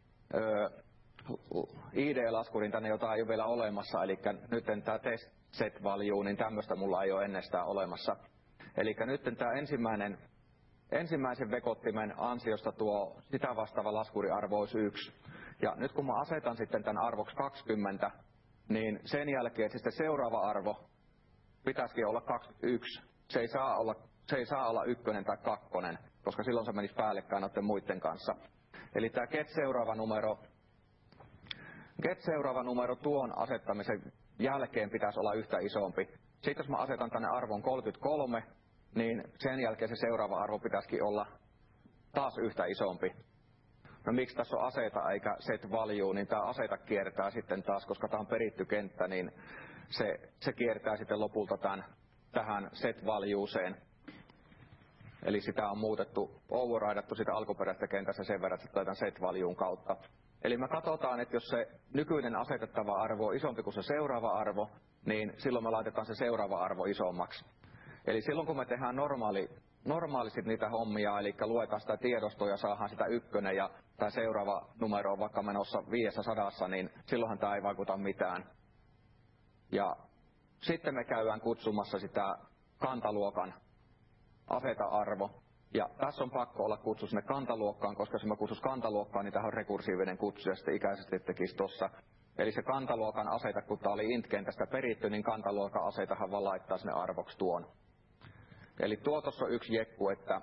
Speaker 1: I D-laskurin tänne, jota ei ole vielä olemassa, eli nyt tämä test set value, niin tämmöistä mulla ei ole ennestään olemassa. Eli nyt tämä ensimmäinen Ensimmäisen vekottimen ansiosta tuo sitä vastaava laskuriarvo olisi yksi. Ja nyt kun mä asetan sitten tämän arvoksi kaksikymmentä, niin sen jälkeen sitten seuraava arvo pitäisikin olla kaksikymmentäyksi. Se ei saa olla, se ei saa olla ykkönen tai kakkonen, koska silloin se menisi päällekkäin noiden muiden kanssa. Eli tämä get seuraava numero, get seuraava numero tuon asettamisen jälkeen pitäisi olla yhtä isompi. Sitten jos mä asetan tänne arvon kolmekymmentäkolme, niin sen jälkeen se seuraava arvo pitäisikin olla taas yhtä isompi. No miksi tässä on aseta eikä set value, niin tämä aseta kiertää sitten taas, koska tämä on peritty kenttä, niin se, se kiertää sitten lopulta tämän, tähän set valueseen. Eli sitä on muutettu, overridattu sitä alkuperäistä kentässä sen verran, että tämän set valueen kautta. Eli me katsotaan, että jos se nykyinen asetettava arvo on isompi kuin se seuraava arvo, niin silloin me laitetaan se seuraava arvo isommaksi. Eli silloin kun me tehdään normaali, normaalisti niitä hommia, eli luetaan sitä tiedostoa ja saadaan sitä ykkönen ja tämä seuraava numero on vaikka menossa viidessä sadassa, niin silloinhan tämä ei vaikuta mitään. Ja sitten me käydään kutsumassa sitä kantaluokan aseta-arvo. Ja tässä on pakko olla kutsu sinne kantaluokkaan, koska jos mä kutsus kantaluokkaan, niin tähän on rekursiivinen kutsu ja sitten ikäisesti tekisi tuossa. Eli se kantaluokan aseta, kun tämä oli int-kentästä peritty, niin kantaluokan asetahan vaan laittaa sinne arvoksi tuon. Eli tuo tuossa on yksi jekku, että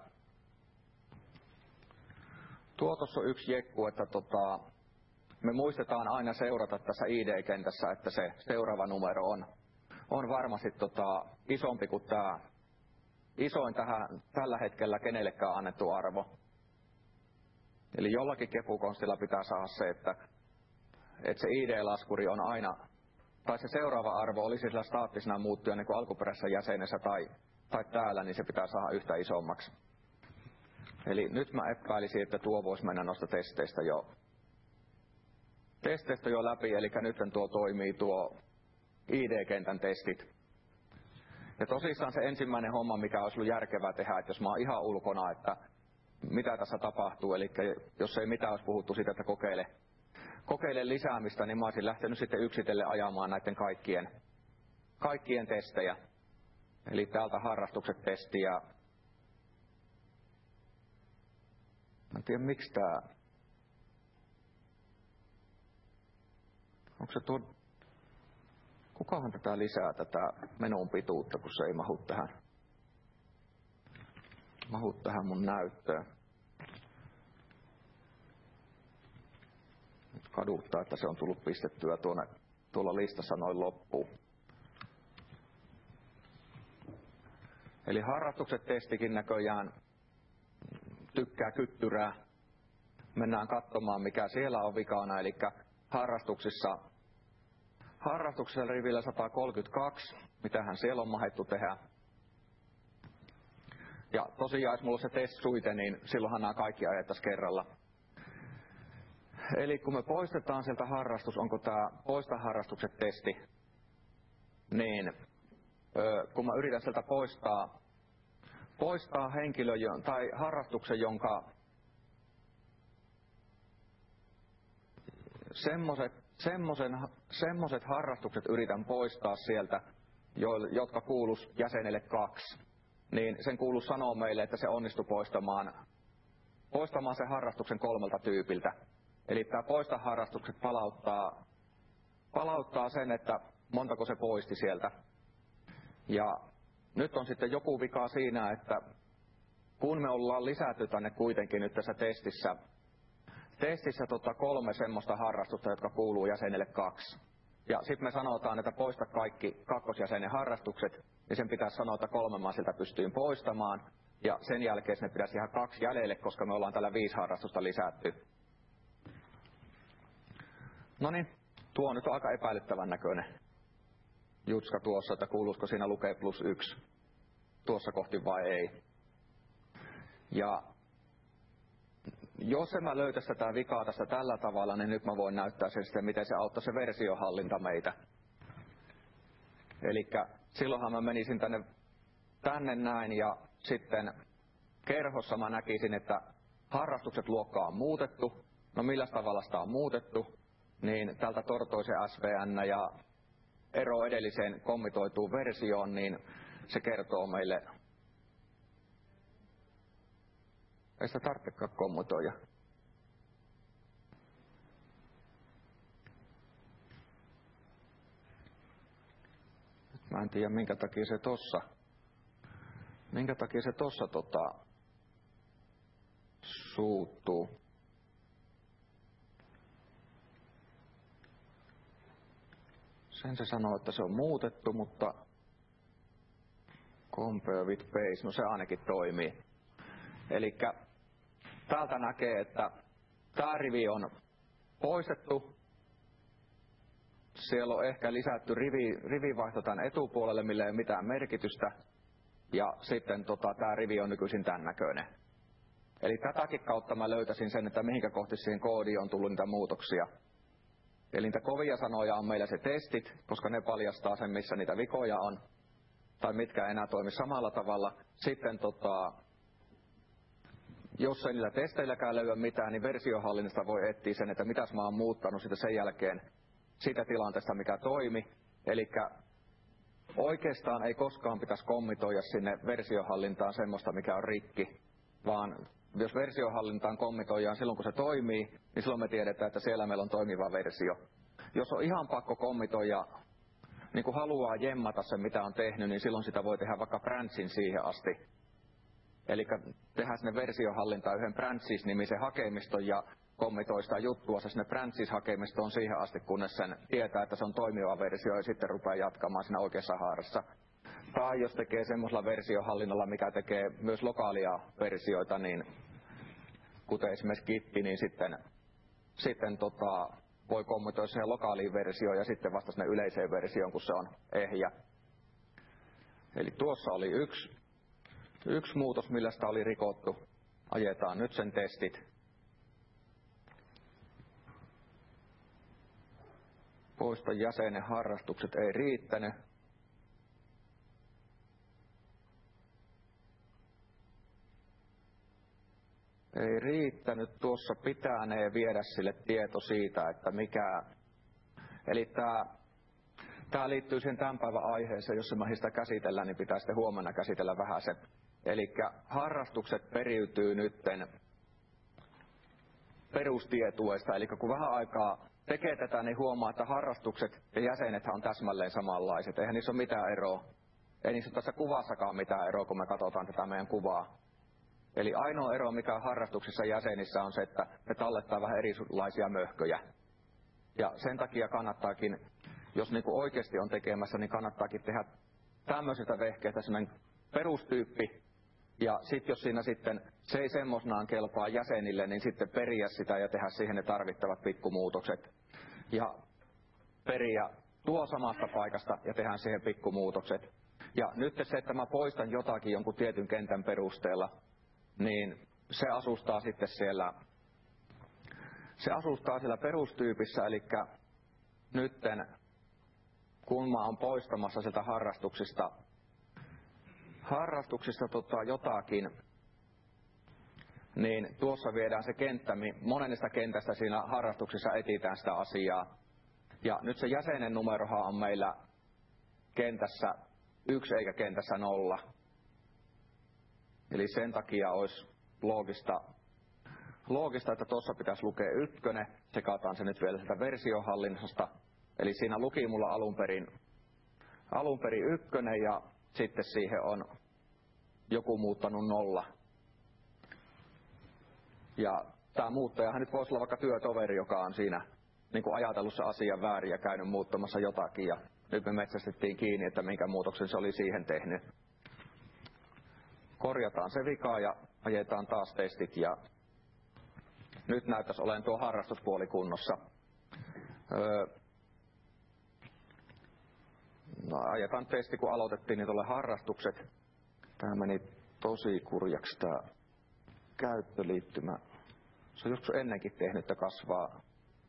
Speaker 1: tuo tuossa on yksi jekku, että tota, me muistetaan aina seurata tässä I D-kentässä, että se seuraava numero on, on varmasti tota, isompi kuin tämä isoin tähän, tällä hetkellä kenellekään annettu arvo. Eli jollakin kepukonstilla pitää saada se, että, että se I D-laskuri on aina, tai se seuraava arvo olisi sillä staattisena muuttuja niin kuin alkuperäisessä jäsenessä tai tai täällä, niin se pitää saada yhtä isommaksi. Eli nyt mä epäilisin, että tuo voisi mennä noista testeistä jo, testeistä jo läpi, eli nyt tuo toimii tuo I D-kentän testit. Ja tosissaan se ensimmäinen homma, mikä olisi ollut järkevää tehdä, että jos mä oon ihan ulkona, että mitä tässä tapahtuu, eli jos ei mitään olisi puhuttu siitä, että kokeile, kokeile lisäämistä, niin mä olisin lähtenyt sitten yksitelle ajamaan näiden kaikkien, kaikkien testejä. Eli täältä harrastukset testi ja mä en tiedä miksi tää, onko se tuo, kukahan tätä lisää tätä menun pituutta, kun se ei mahu tähän, mahu tähän mun näyttöön. Nyt kaduttaa, että se on tullut pistettyä tuonne, tuolla listassa noin loppuun. Eli harrastukset testikin näköjään tykkää kyttyrää. Mennään katsomaan, mikä siellä on vikana, eli harrastuksissa, harrastuksessa rivillä sata kolmekymmentäkaksi, mitähän siellä on mahdettu tehdä. Ja tosiaan, jos mulla on se test-suite, niin silloinhan nämä kaikki ajettaisiin kerralla. Eli kun me poistetaan sieltä harrastus, onko tämä poista harrastukset testi, niin kun mä yritän sieltä poistaa, poistaa henkilö tai harrastuksen, jonka semmoset, semmosen, semmoset harrastukset yritän poistaa sieltä, jotka kuulus jäsenelle kaksi, niin sen kuuluu sanoa meille, että se onnistui poistamaan, poistamaan sen harrastuksen kolmelta tyypiltä. Eli tämä poista harrastukset palauttaa, palauttaa sen, että montako se poisti sieltä. Ja nyt on sitten joku vika siinä, että kun me ollaan lisätty tänne kuitenkin nyt tässä testissä, testissä tota kolme semmoista harrastusta, jotka kuuluu jäsenelle kaksi. Ja sitten me sanotaan, että poista kaikki kakkosjäsenen harrastukset, niin sen pitäisi sanoa, että kolme mä sieltä pystyin poistamaan. Ja sen jälkeen ne pitäisi ihan kaksi jäljelle, koska me ollaan tällä viisi harrastusta lisätty. Noniin, tuo nyt on aika epäilyttävän näköinen jutska tuossa, että kuuluisiko siinä lukee plus yksi tuossa kohti vai ei. Ja jos en mä löytäisi tätä vikaa tästä tällä tavalla, niin nyt mä voin näyttää sen sitten, miten se auttaa se versiohallinta meitä. Elikkä silloinhan mä menisin tänne, tänne näin ja sitten kerhossa mä näkisin, että harrastukset luokkaa on muutettu. No millä tavalla sitä on muutettu? Niin tältä Tortoisen S V N ja ero edelliseen kommitoituun versioon, niin se kertoo meille, ei sitä tarvitsekaan kommitoida. Mä en tiedä minkä takia se tossa, minkä takia se tossa tota, suuttuu. Sen se sanoo, että se on muutettu, mutta compare with base, no se ainakin toimii. Elikkä täältä näkee, että tämä rivi on poistettu. Siellä on ehkä lisätty rivi, rivivaihto tämän etupuolelle, millä ei ole mitään merkitystä. Ja sitten tota, tämä rivi on nykyisin tämän näköinen. Eli tätäkin kautta mä löytäisin sen, että mihinkä kohti siihen koodiin on tullut niitä muutoksia. Eli niitä kovia sanoja on meillä se testit, koska ne paljastaa sen, missä niitä vikoja on. Tai mitkä ei enää toimi samalla tavalla. Sitten tota, jos ei niillä testeilläkään löyä mitään, niin versiohallinnasta voi etsiä sen, että mitäs mä oon muuttanut sitä sen jälkeen siitä tilanteesta, mikä toimi. Eli oikeastaan ei koskaan pitäisi kommitoida sinne versiohallintaan semmoista, mikä on rikki, vaan jos versiohallintaan kommitoidaan silloin, kun se toimii, niin silloin me tiedetään, että siellä meillä on toimiva versio. Jos on ihan pakko kommitoida, niin kun haluaa jemmata sen, mitä on tehnyt, niin silloin sitä voi tehdä vaikka branchsin siihen asti. Eli tehdään sinne versiohallintaan yhden branches-nimisen hakemiston ja kommitoi sitä juttua se sinne branches-hakemistoon siihen asti, kunnes sen tietää, että se on toimiva versio ja sitten rupeaa jatkamaan siinä oikeassa haarassa. Tai jos tekee semmoisella versiohallinnalla, mikä tekee myös lokaalia versioita, niin kuten esimerkiksi Git, niin sitten, sitten tota, voi kommitoida siihen lokaaliin versioon ja sitten vasta sinne yleiseen versioon, kun se on ehjä. Eli tuossa oli yksi, yksi muutos, millä sitä oli rikottu. Ajetaan nyt sen testit. Poista jäsenen harrastukset ei riittänyt. Ei riittänyt, tuossa pitänee viedä sille tieto siitä, että mikä... Eli tää, tää liittyy siihen tämän päivän aiheeseen, jos mä sitä käsitellään, niin pitää sitten huomenna käsitellä vähän se. Eli harrastukset periytyy nytten perustietuesta, eli kun vähän aikaa tekee tätä, niin huomaa, että harrastukset ja jäsenethän on täsmälleen samanlaiset. Eihän niissä ole mitään eroa. Ei niissä ole tässä kuvassakaan mitään eroa, kun me katsotaan tätä meidän kuvaa. Eli ainoa ero, mikä on harrastuksissa jäsenissä, on se, että ne tallettaa vähän erilaisia möhköjä. Ja sen takia kannattaakin, jos niinku oikeasti on tekemässä, niin kannattaakin tehdä tämmöisestä vehkeestä sellainen perustyyppi. Ja sitten jos siinä sitten se ei semmoisnaan kelpaa jäsenille, niin sitten periä sitä ja tehdä siihen ne tarvittavat pikkumuutokset. Ja periä tuo samasta paikasta ja tehdään siihen pikkumuutokset. Ja nyt se, että mä poistan jotakin jonkun tietyn kentän perusteella, niin se asustaa sitten siellä, se asustaa siellä perustyypissä, eli nytten kun mä oon poistamassa sieltä harrastuksista, harrastuksista tota jotakin, niin tuossa viedään se kenttä, monesta kentästä siinä harrastuksessa etsitään sitä asiaa. Ja nyt se jäsenen numerohan on meillä kentässä yksi eikä kentässä nolla. Eli sen takia olisi loogista, loogista että tuossa pitäisi lukea ykkönen. Sekataan se nyt vielä sieltä versiohallinnasta. Eli siinä luki mulla alun perin, alun perin ykkönen ja sitten siihen on joku muuttanut nolla. Ja tämä muuttajahan nyt voisi olla vaikka työtoveri, joka on siinä niin kuin ajatellut se asian väärin ja käynyt muuttamassa jotakin. Ja nyt me metsästettiin kiinni, että minkä muutoksen se oli siihen tehnyt. Korjataan se vika ja ajetaan taas testit. Ja nyt näyttäisi olevan tuo harrastuspuoli kunnossa. Öö, no, ajetaan testi, kun aloitettiin, niin tuolle harrastukset. Tämä meni tosi kurjaksi tämä käyttöliittymä. Se on joskus ennenkin tehnyt, että kasvaa.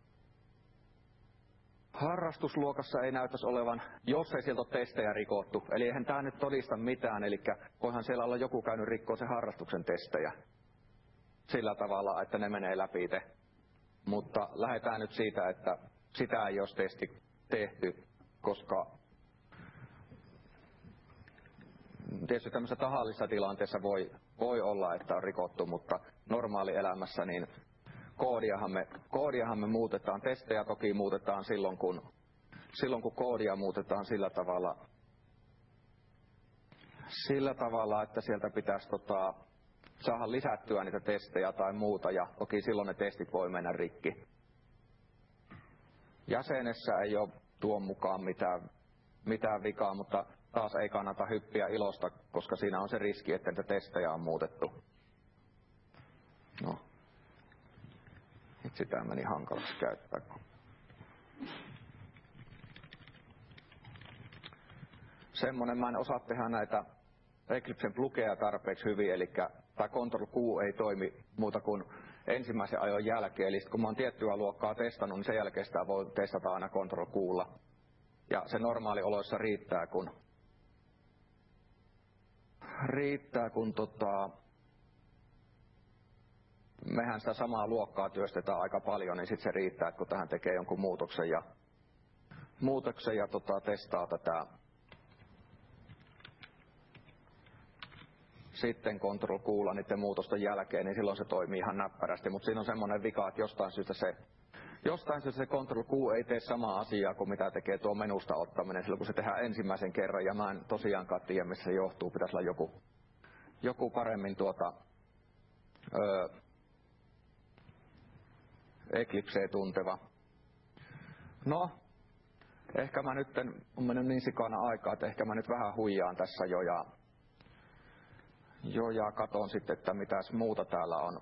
Speaker 1: Harrastusluokassa ei näyttäisi olevan, jos ei sieltä ole testejä rikottu. Eli eihän tämä nyt todista mitään, eli voihan siellä olla joku käynyt rikkoa sen harrastuksen testejä. Sillä tavalla, että ne menee läpi te. Mutta lähdetään nyt siitä, että sitä ei olisi testi tehty, koska tietysti tämmöisessä tahallisessa tilanteessa voi, voi olla, että on rikottu, mutta normaalielämässä niin koodiahan me, koodiahan me muutetaan. Testejä toki muutetaan silloin, kun, silloin, kun koodia muutetaan sillä tavalla, sillä tavalla että sieltä pitäisi tota, saada lisättyä niitä testejä tai muuta, ja toki silloin ne testit voi mennä rikki. Jäsenessä ei ole tuon mukaan mitään, mitään vikaa, mutta taas ei kannata hyppiä ilosta, koska siinä on se riski, että niitä testejä on muutettu. No. Nyt sitä meni hankalaksi käyttää. Semmonen, mä en osaa tehdä näitä Eclipsen plugeja tarpeeksi hyvin, eli tämä Control Q ei toimi muuta kuin ensimmäisen ajon jälkeen. Eli kun mä oon tiettyä luokkaa testannut, niin sen jälkeen sitä voi testata aina Control Q:lla. Ja se normaalioloissa riittää, kun riittää, kun tota, mehän sitä samaa luokkaa työstetään aika paljon, niin sitten se riittää, että kun tähän tekee jonkun muutoksen ja, muutoksen ja tota, testaa tätä sitten Control Q:lla niiden muutosten jälkeen, niin silloin se toimii ihan näppärästi. Mutta siinä on semmoinen vika, että jostain syystä se, jostain syystä se Control Q ei tee samaa asiaa kuin mitä tekee tuo menusta ottaminen silloin, kun se tehdään ensimmäisen kerran. Ja mä en tosiaankaan tiedä, missä se johtuu. Pitäisi olla joku, joku paremmin tuota, öö, Eclipseä tunteva. No, ehkä mä nyt on mennyt niin sikana aikaa, että ehkä mä nyt vähän huijaan tässä jo ja, jo ja katon sitten, että mitäs muuta täällä on.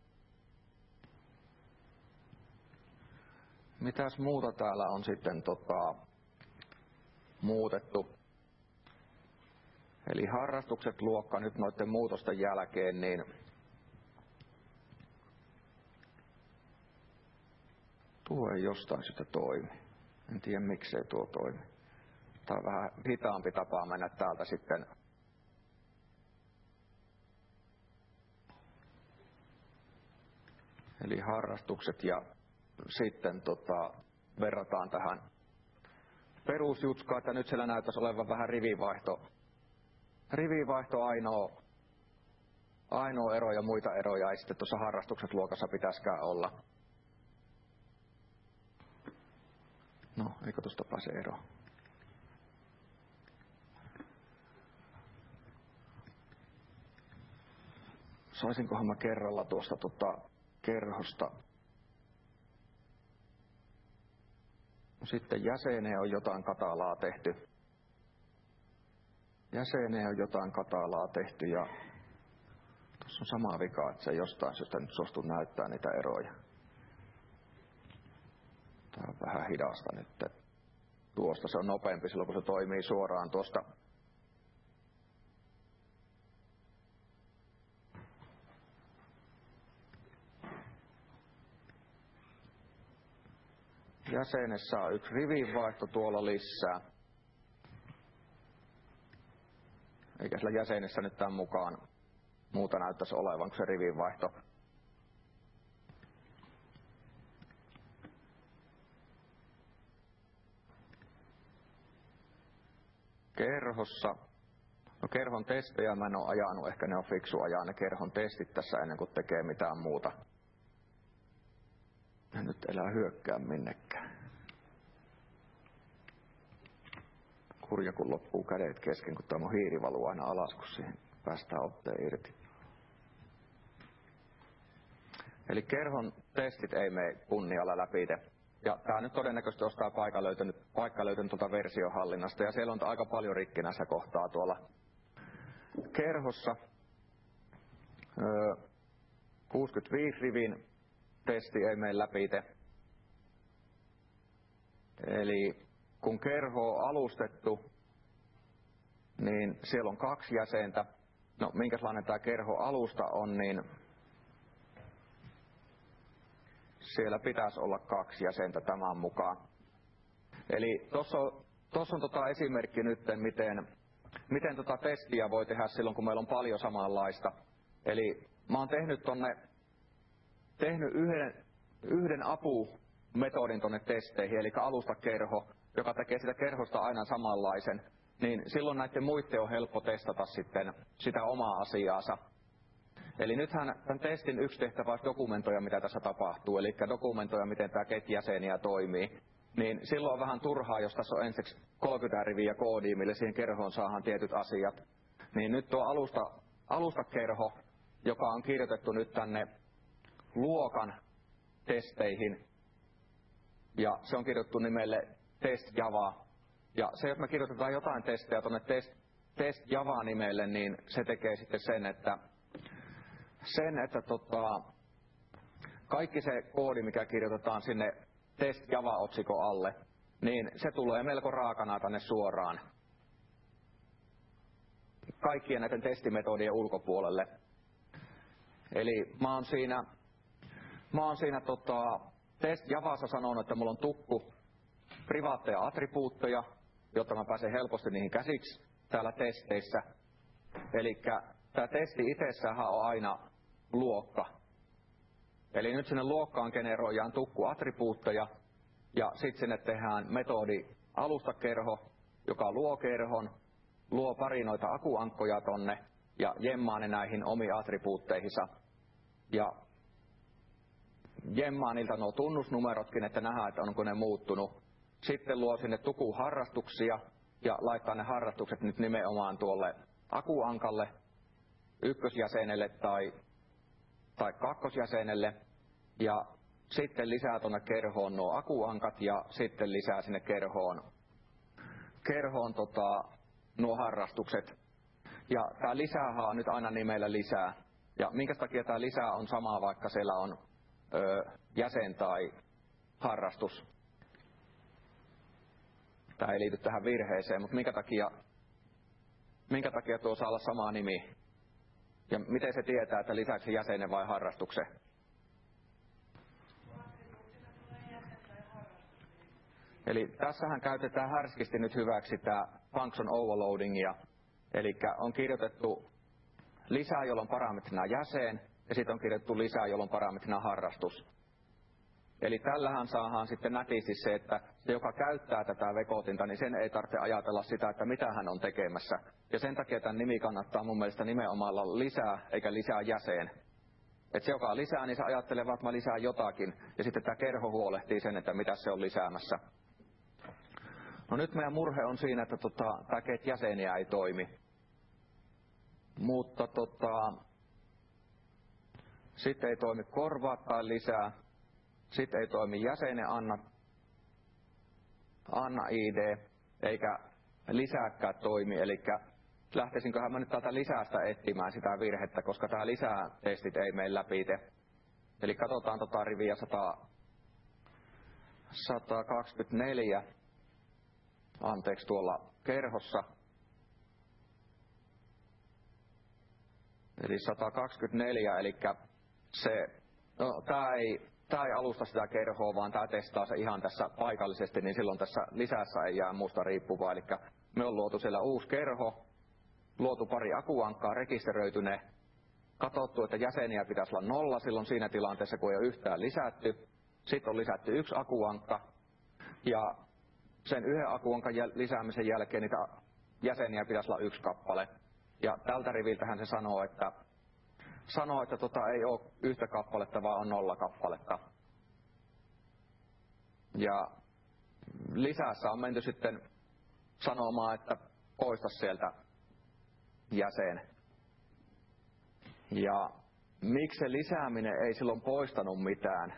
Speaker 1: Mitäs muuta täällä on sitten tota, muutettu. Eli harrastukset luokka nyt noiden muutosten jälkeen, niin tuo ei jostain syystä toimi. En tiedä miksei tuo toimi. Tämä on vähän hitaampi tapa mennä täältä sitten. eli harrastukset, ja sitten tota, verrataan tähän perusjutskaa, että nyt siellä näyttäisi olevan vähän rivivaihto, rivivaihto ainoa, ainoa ero ja muita eroja ei sitten tuossa harrastukset luokassa pitäisikään olla. No, eikö tuosta pääse eroon? Saisinkohan mä kerralla tuosta tota, kerhosta. Sitten jäseneen on jotain katalaa tehty. Jäseneen on jotain katalaa tehty ja tuossa on sama vika, että se jostain syystä nyt suostu näyttää niitä eroja. Tää on vähän hidasta nyt. Tuosta se on nopeampi silloin, kun se toimii suoraan tuosta. Jäsenessä on yksi rivinvaihto tuolla lisää. Eikä sillä jäsenessä nyt tämän mukaan muuta näyttäisi olevan kuin se rivinvaihto. Kerhossa. No kerhon testejä mä en ole ajanut, ehkä ne on fiksu ajaa ne kerhon testit tässä ennen kuin tekee mitään muuta. Ja nyt elää hyökkää minnekään. Kurja kun loppuu kädet kesken, kun tämä hiiri valuu aina alas, kun siihen päästään otteen irti. Eli kerhon testit ei mene kunnialla läpi. Ja tämä nyt todennäköisesti ostaa paikka löytänyt, paikka löytänyt tuolta versiohallinnasta. Ja siellä on aika paljon rikkinäistä kohtaa tuolla kerhossa. Öö, kuusikymmentäviisi rivin testi ei mene läpi. Eli kun kerho on alustettu, niin siellä on kaksi jäsentä. No, minkälainen tämä kerho alusta on, niin siellä pitäisi olla kaksi jäsentä tämän mukaan. Eli tuossa on, tossa on tota esimerkki nyt, miten, miten tota testiä voi tehdä silloin, kun meillä on paljon samanlaista. Eli mä oon tehnyt, tonne, tehnyt yhden, yhden apumetodin tuonne testeihin, eli alustakerho, joka tekee sitä kerhosta aina samanlaisen. Niin silloin näiden muiden on helppo testata sitten sitä omaa asiaansa. Eli nythän tämän testin yksi tehtävä on dokumentoida, mitä tässä tapahtuu, eli dokumentoida, miten tämä ketjäseniä toimii. Niin silloin on vähän turhaa, jos tässä on ensiksi kolmekymmentä riviä koodia, millä siihen kerhoon saadaan tietyt asiat. Niin nyt tuo alusta, alustakerho, joka on kirjoitettu nyt tänne luokan testeihin, ja se on kirjoitettu nimelle test Java. Ja se, jos me kirjoitetaan jotain testejä tuonne test, test Java nimelle, niin se tekee sitten sen, että sen, että tota, kaikki se koodi, mikä kirjoitetaan sinne test Java-otsikon alle, niin se tulee melko raakana tänne suoraan kaikkien näiden testimetodien ulkopuolelle. Eli mä oon siinä, mä oon siinä tota, test Javassa sanonut, että mulla on tukku privaatteja attribuutteja, jotta mä pääsen helposti niihin käsiksi täällä testeissä. Eli tämä testi itsessään on aina luokka. Eli nyt sinne luokkaan generoidaan tukku attribuutteja, ja sitten sinne tehdään metodi alustakerho, joka luo kerhon, luo pari noita akuankkoja tonne, ja jemmaa ne näihin omiin attribuutteihinsa. Ja jemmaa niiltä nuo tunnusnumerotkin, että nähdään, että onko ne muuttunut. Sitten luo sinne tuku harrastuksia, ja laittaa ne harrastukset nyt nimenomaan tuolle akuankalle, ykkösjäsenelle tai, tai kakkosjäsenelle, ja sitten lisää tuonne kerhoon nuo akuankat, ja sitten lisää sinne kerhoon, kerhoon tota, nuo harrastukset. Ja tämä lisäähän on nyt aina nimellä lisää. Ja minkä takia tämä lisää on sama, vaikka siellä on ö, jäsen tai harrastus. Tämä ei liity tähän virheeseen, mutta minkä takia, minkä takia tuo saa olla sama nimi? Ja miten se tietää, että lisäksi jäsenen vai harrastuksen? Eli tässähän käytetään härskisti nyt hyväksi tämä function overloadingia. Eli on kirjoitettu lisää, jolloin parametrina jäsen, ja sitten on kirjoitettu lisää, jolloin parametrina harrastus. Eli tällähän saadaan sitten nätisti se, että se, joka käyttää tätä vekotinta, niin sen ei tarvitse ajatella sitä, että mitä hän on tekemässä. Ja sen takia tämän nimi kannattaa mun mielestä nimenomaan olla lisää, eikä lisää jäsen. Että se, joka lisää, niin se ajattelee vaan, että mä lisään jotakin. Ja sitten tämä kerho huolehtii sen, että mitä se on lisäämässä. No nyt meidän murhe on siinä, että tota, tämä get jäseniä ei toimi. Mutta tota, sitten ei toimi korvaa tai lisää. Sitten ei toimi jäsenen anna, anna I D, eikä lisääkään toimi. Eli lähtisinköhän mä nyt täältä lisäästä etsimään sitä virhettä, koska tämä lisää testit ei mene läpi. Eli katsotaan tota riviä sata kaksikymmentäneljä, anteeksi tuolla kerhossa. Eli sata kaksikymmentäneljä, eli se, no tää ei, tää ei alusta sitä kerhoa, vaan tää testaa se ihan tässä paikallisesti, niin silloin tässä lisässä ei jää muusta riippuvaa. Eli me on luotu siellä uusi kerho, luotu pari akuankkaa, rekisteröity ne, katsottu, että jäseniä pitäisi olla nolla silloin siinä tilanteessa, kun ei ole yhtään lisätty. Sitten on lisätty yksi akuankka, ja sen yhden akuankan jäl- lisäämisen jälkeen niitä jäseniä pitäisi olla yksi kappale. Ja tältä riviltähän se sanoo, että, sanoo, että tota ei ole yhtä kappaletta, vaan on nolla kappaletta. Ja lisässä on menty sitten sanomaan, että poista sieltä jäsen. Ja miksi se lisääminen ei silloin poistanut mitään,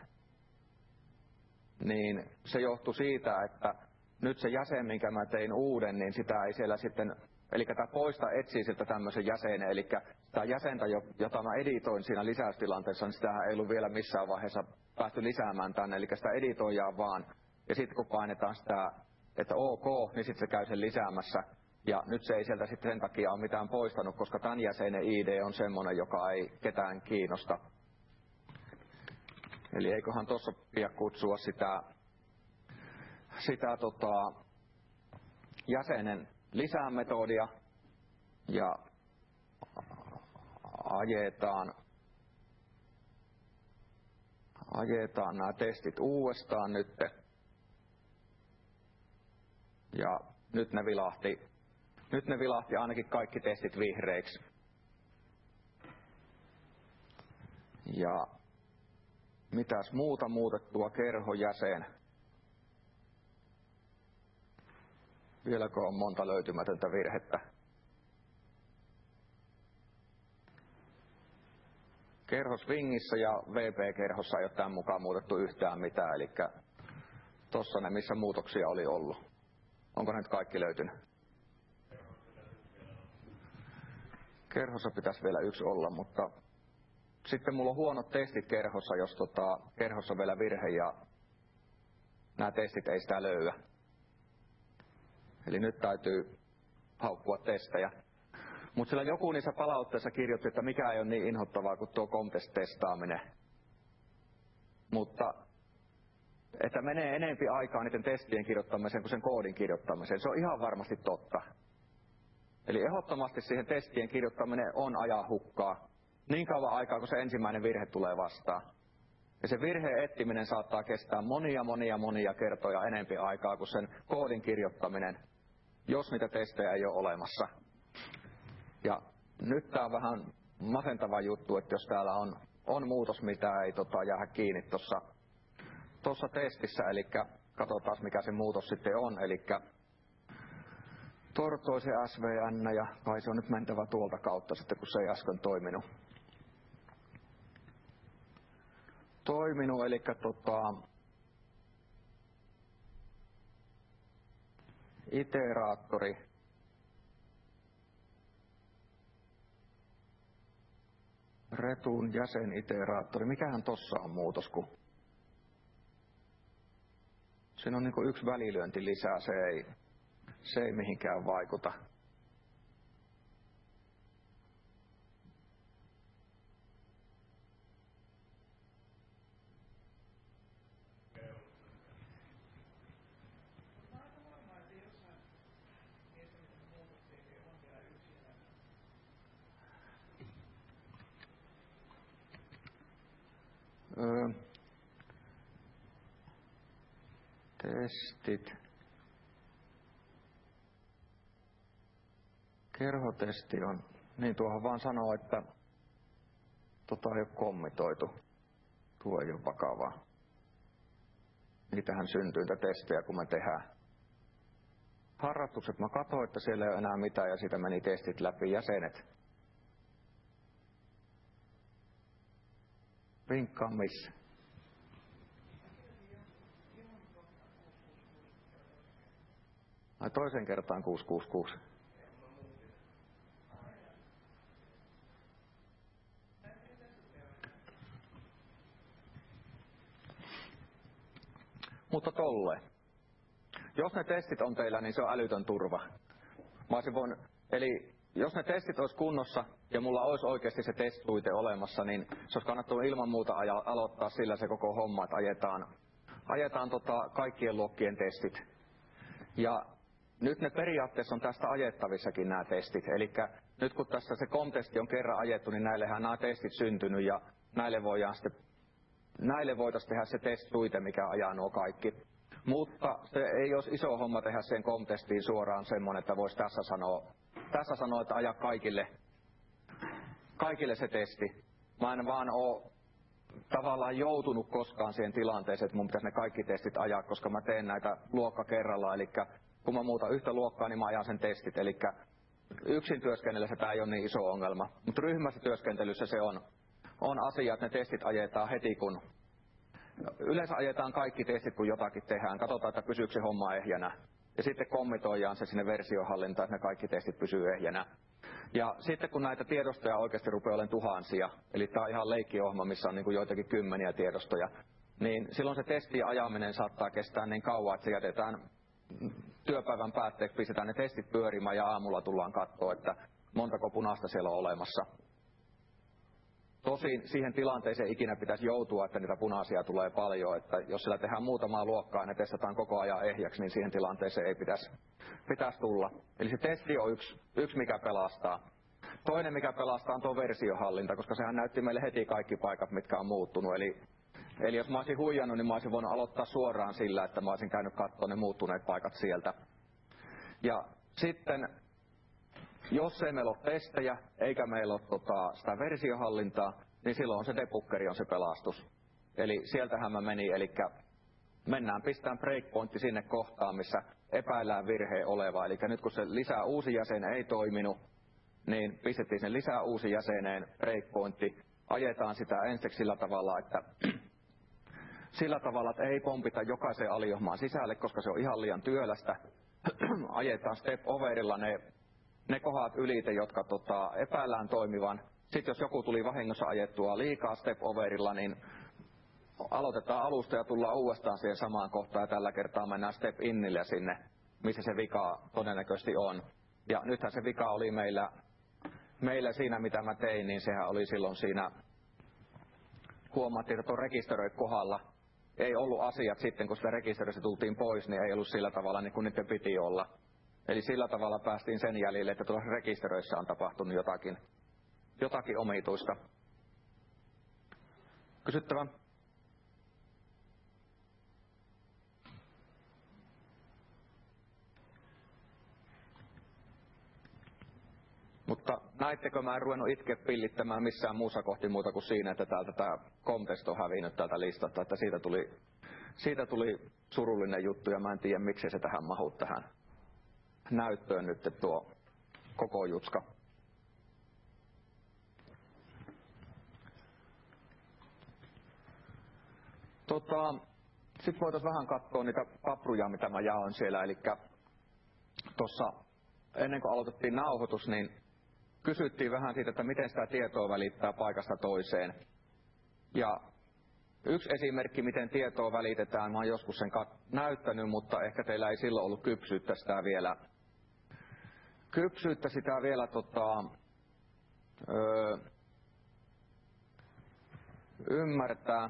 Speaker 1: niin se johtui siitä, että nyt se jäsen, minkä mä tein uuden, niin sitä ei siellä sitten, eli tämä poista etsii siltä tämmöisen jäsenen, eli tämä jäsentä, jota mä editoin siinä lisäystilanteessa, niin sitä ei ollut vielä missään vaiheessa päästy lisäämään tänne, eli sitä editoijaa vaan. Ja sitten kun painetaan sitä, että ok, niin sitten se käy sen lisäämässä. Ja nyt se ei sieltä sitten sen takia ole mitään poistanut, koska tämän jäsenen I D on semmoinen, joka ei ketään kiinnosta. Eli eiköhän tuossa pidä kutsua sitä, sitä tota, jäsenen lisäämetodia ja ajetaan, ajetaan nämä testit uudestaan nyt. Ja nyt ne vilahti. Nyt ne vilahti ainakin kaikki testit vihreiksi. Ja mitäs muuta muutettua kerhojäsen? Vieläkö on monta löytymätöntä virhettä? Kerhosvingissä ja V P-kerhossa ei ole tämän mukaan muutettu yhtään mitään, eli tossa ne missä muutoksia oli ollut. Onko ne nyt kaikki löytynyt? Kerhossa pitäisi vielä yksi olla, mutta sitten mulla on huonot testit kerhossa, jos tota, kerhossa on vielä virhe ja nämä testit ei sitä löyä. Eli nyt täytyy haukkua testejä. Mutta sillä joku niissä palautteissa kirjoitti, että mikä ei ole niin inhottavaa kuin tuo Comtest-testaaminen. Mutta että menee enempi aikaa niiden testien kirjoittamiseen kuin sen koodin kirjoittamiseen. Se on ihan varmasti totta. Eli ehdottomasti siihen testien kirjoittaminen on ajan hukkaa. Niin kauan aikaa, kun se ensimmäinen virhe tulee vastaan. Ja se virheen etsiminen saattaa kestää monia, monia, monia kertoja enempi aikaa kuin sen koodin kirjoittaminen, jos niitä testejä ei ole olemassa. Ja nyt tää on vähän masentava juttu, että jos täällä on, on muutos, mitä ei tota, jää kiinni tuossa tossa testissä, eli katsotaan mikä se muutos sitten on, eli Tortoisen S V N, ja kai se on nyt mentävä tuolta kautta sitten, kun se ei äsken toiminut. Toiminut, eli tota, iteraattori. Retun jäseniteraattori. Mikähän tossa on muutos, kun siinä on niinku yksi välilyönti lisää, se ei, se ei mihinkään vaikuta. Öö, testit. Kerhotesti on, niin tuohon vaan sanoo, että tota ei ole kommitoitu. Tuo ei ole vakavaa. Niitähän syntyy niitä testejä, kun me tehdään. Harrastukset, mä katsoin, että siellä ei ole enää mitään ja siitä meni testit läpi. Jäsenet. Vinkkaa missä? Ai toisen kertaan kuusi kuusi kuusi. Mutta tolleen. Jos ne testit on teillä, niin se on älytön turva. Mä olisin voin, eli jos ne testit olisi kunnossa ja mulla olisi oikeasti se testluite olemassa, niin se olisi kannattanut ilman muuta aja, aloittaa sillä se koko homma, että ajetaan, ajetaan tota kaikkien luokkien testit. Ja nyt ne periaatteessa on tästä ajettavissakin nämä testit. Eli nyt kun tässä se kom-testi on kerran ajettu, niin näillehän nämä testit syntynyt ja näille voidaan sitten Näille voitaisiin tehdä se testluite, mikä ajaa nuo kaikki. Mutta se ei olisi iso homma tehdä sen kom-testiin suoraan semmoinen, että voisi tässä sanoa, tässä sanoa, että aja kaikille, kaikille se testi. Mä en vaan ole tavallaan joutunut koskaan siihen tilanteeseen, että mun pitäisi ne kaikki testit ajaa, koska mä teen näitä luokka kerrallaan. Eli kun mä muutan yhtä luokkaa, niin mä ajan sen testit. Eli yksin työskennellessä tämä ei ole niin iso ongelma. Mutta ryhmässä työskentelyssä se on. On asia, että ne testit ajetaan heti, kun yleensä ajetaan kaikki testit, kun jotakin tehdään. Katsotaan, että pysyykö se homma ehjänä. Ja sitten kommitoidaan se sinne versiohallintaan, että ne kaikki testit pysyy ehjänä. Ja sitten kun näitä tiedostoja oikeasti rupeaa olemaan tuhansia, eli tämä on ihan leikkiohjelma, missä on niin kuin joitakin kymmeniä tiedostoja, niin silloin se testien ajaminen saattaa kestää niin kauan, että se jätetään työpäivän päätteeksi, pistetään ne testit pyörimään ja aamulla tullaan katsoa, että montako punaista siellä on olemassa. Tosin siihen tilanteeseen ikinä pitäisi joutua, että niitä punaisia tulee paljon, että jos sillä tehdään muutamaa luokkaa ja ne testataan koko ajan ehjäksi, niin siihen tilanteeseen ei pitäisi, pitäisi tulla. Eli se testi on yksi, yksi, mikä pelastaa. Toinen, mikä pelastaa, on tuo versiohallinta, koska sehän näytti meille heti kaikki paikat, mitkä on muuttunut. Eli, eli jos mä olisin huijannut, niin mä olisin voinut aloittaa suoraan sillä, että mä olisin käynyt katsoa ne muuttuneet paikat sieltä. Ja sitten jos ei meillä ole testejä, eikä meillä ole tota, sitä versiohallintaa, niin silloin se debuggeri on se pelastus. Eli sieltähän mä meni, eli mennään pistään breakpointti sinne kohtaan, missä epäillään virheen olevaa. Eli nyt kun se lisää uusi jäsen ei toiminut, niin pistettiin sen lisää uusi jäseneen breakpointti. Ajetaan sitä ensiksi sillä tavalla, että sillä tavalla, että ei pompita jokaisen aliohmaan sisälle, koska se on ihan liian työlästä. Ajetaan step overilla ne ne kohdat ylite, jotka tota, epäillään toimivan. Sitten jos joku tuli vahingossa ajettua liikaa step overilla, niin aloitetaan alusta ja tullaan uudestaan siihen samaan kohtaan. Ja tällä kertaa mennään step innille sinne, missä se vika todennäköisesti on. Ja nythän se vika oli meillä, meillä siinä, mitä mä tein, niin sehän oli silloin siinä, huomattiin, että tuon rekisteröi kohdalla ei ollut asiat sitten, kun sitä rekisteröistä tultiin pois, niin ei ollut sillä tavalla niin kuin niiden piti olla. Eli sillä tavalla päästiin sen jäljille, että tuossa rekisteröissä on tapahtunut jotakin, jotakin omituista. Kysyttävä? Mutta näittekö, mä en ruvennut itke pillittämään missään muussa kohti muuta kuin siinä, että täältä tämä kom-test on hävinnyt täältä listalta, että siitä tuli, siitä tuli surullinen juttu ja mä en tiedä miksi se tähän mahuu tähän näyttöön nyt tuo koko jutska. Tota, sitten voitaisiin vähän katsoa niitä papruja, mitä mä jaoin siellä. Eli tuossa ennen kuin aloitettiin nauhoitus, niin kysyttiin vähän siitä, että miten sitä tietoa välittää paikasta toiseen. Ja yksi esimerkki, miten tietoa välitetään, mä oon joskus sen näyttänyt, mutta ehkä teillä ei silloin ollut kypsyyttä sitä vielä, kypsyyttä sitä vielä tota, öö, ymmärtää.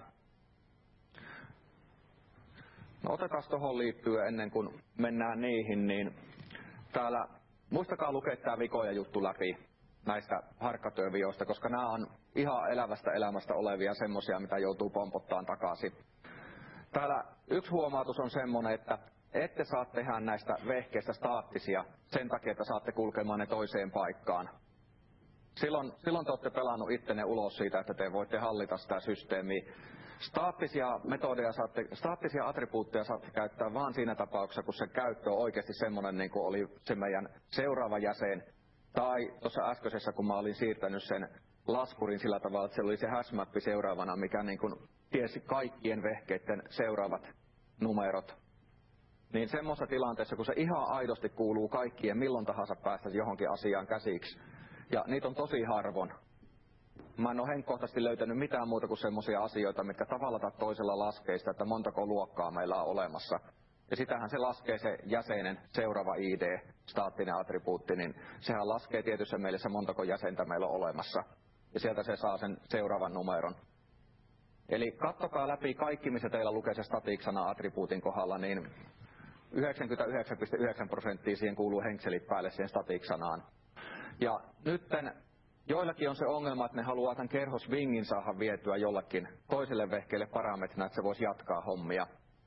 Speaker 1: No otetaan tuohon liittyen ennen kuin mennään niihin, niin täällä muistakaa lukea tämä vikoja juttu läpi. näistä harkkatyövioista, koska nämä on ihan elävästä elämästä olevia semmosia, mitä joutuu pompottaan takaisin. Täällä yksi huomautus on semmoinen, että ette saa tehdä näistä vehkeistä staattisia sen takia, että saatte kulkemaan ne toiseen paikkaan. Silloin, silloin te olette pelannut ittenne ulos siitä, että te voitte hallita sitä systeemiä. Staattisia metodeja saatte, staattisia attribuutteja saatte käyttää vain siinä tapauksessa, kun se käyttö on oikeasti semmoinen, niin kuin oli se meidän seuraava jäsen. Tai tuossa äskeisessä, kun mä olin siirtänyt sen laskurin sillä tavalla, että se oli se hashmappi seuraavana, mikä niin kuin tiesi kaikkien vehkeiden seuraavat numerot. Niin semmoisessa tilanteessa, kun se ihan aidosti kuuluu kaikkien, milloin tahansa päästä johonkin asiaan käsiksi. Ja niitä on tosi harvoin. Mä en ole henkkohtaisesti löytänyt mitään muuta kuin semmoisia asioita, mitkä tavalla tai toisella laskee sitä, että montako luokkaa meillä on olemassa. Ja sitähän se laskee se jäsenen seuraava I D, staattinen attribuutti, niin sehän laskee tietyssä mielessä montako jäsentä meillä on olemassa. Ja sieltä se saa sen seuraavan numeron. Eli katsokaa läpi kaikki, missä teillä lukee se static-sana attribuutin kohdalla, niin yhdeksänkymmentäyhdeksän pilkku yhdeksän prosenttia siihen kuuluu henkselit päälle siihen static-sanaan. Ja nytten joillakin on se ongelma, että ne haluaa tämän kerhosvingin saada vietyä jollekin toiselle vehkeelle parametrina, että se voisi jatkaa hommia.